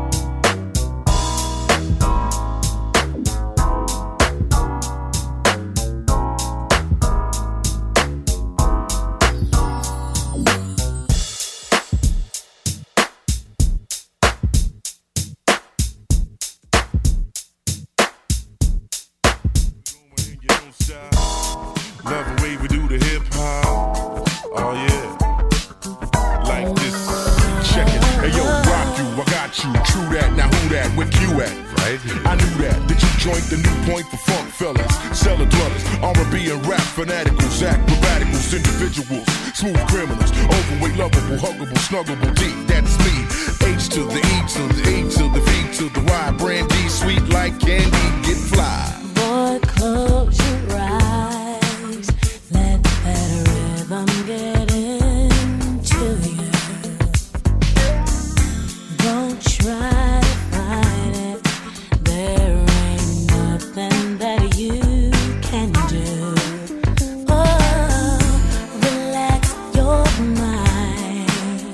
Love the way we do the hip hop. Oh yeah. Like this. Check it. Hey yo, rock you, I got you. True that. Now who that? Where Q at? Right here. I knew that. Did you joint the new point for funk fellas? Cellar dwellers, R&B and rap fanaticals, acrobaticals, individuals, smooth criminals, overweight, lovable, huggable, snuggable, deep. That's me. H to the E to the A to the V to the Y. Brandy, sweet like candy, get fly. Boy, close your eyes. Let that rhythm get into you. Don't try to fight it. There ain't nothing that you can do. Oh, relax your mind.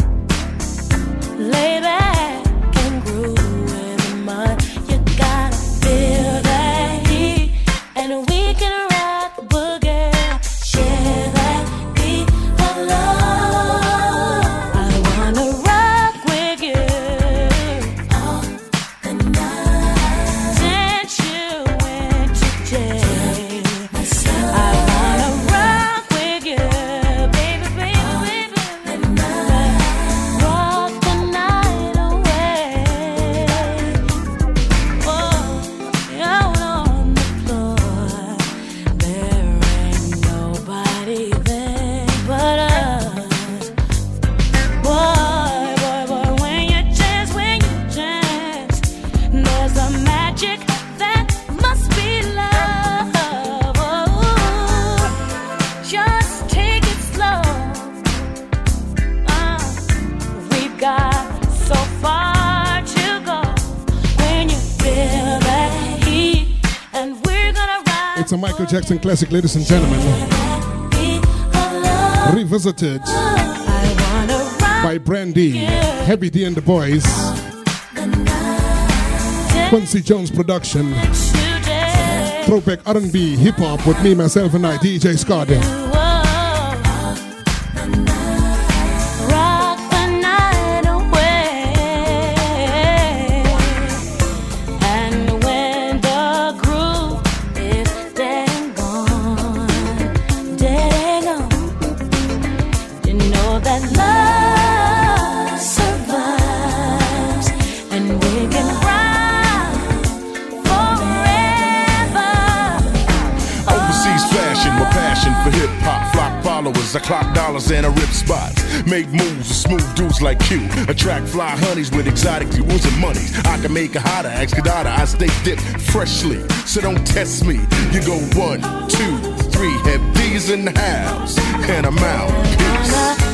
Lay back and groove with the mud. You gotta feel that heat, and we can rock the boogie. Share that beat of love. I wanna rock with you all the night. Since you went to jail, I wanna rock with you, baby, baby, baby. Rock the night away. Oh, out on the floor, there ain't nobody there but us. Boy, boy, boy, when you dance, there's a magic that must be love. Oh, just take it slow. We've got so far to go. When you feel that heat, and we're gonna ride. It's a Michael Jackson classic, ladies and gentlemen. Revisited by Brandy, Heavy D and the Boys. Quincy Jones production. Throwback R&B, hip hop with me, myself, and I, DJ Scott. Rock the night away. And when the groove is dead and gone, you know that love survives, and we can ride forever. Overseas fashion, my passion for hip hop. Flock followers, I clock dollars and I rip spots. Make moves with smooth dudes like Q. Attract fly honeys with exotic jewels and monies. I can make a hotter, ask Kadada. I stay dipped freshly, so don't test me. You go 1, 2, 3, have D's in the house, and I'm out. Peace.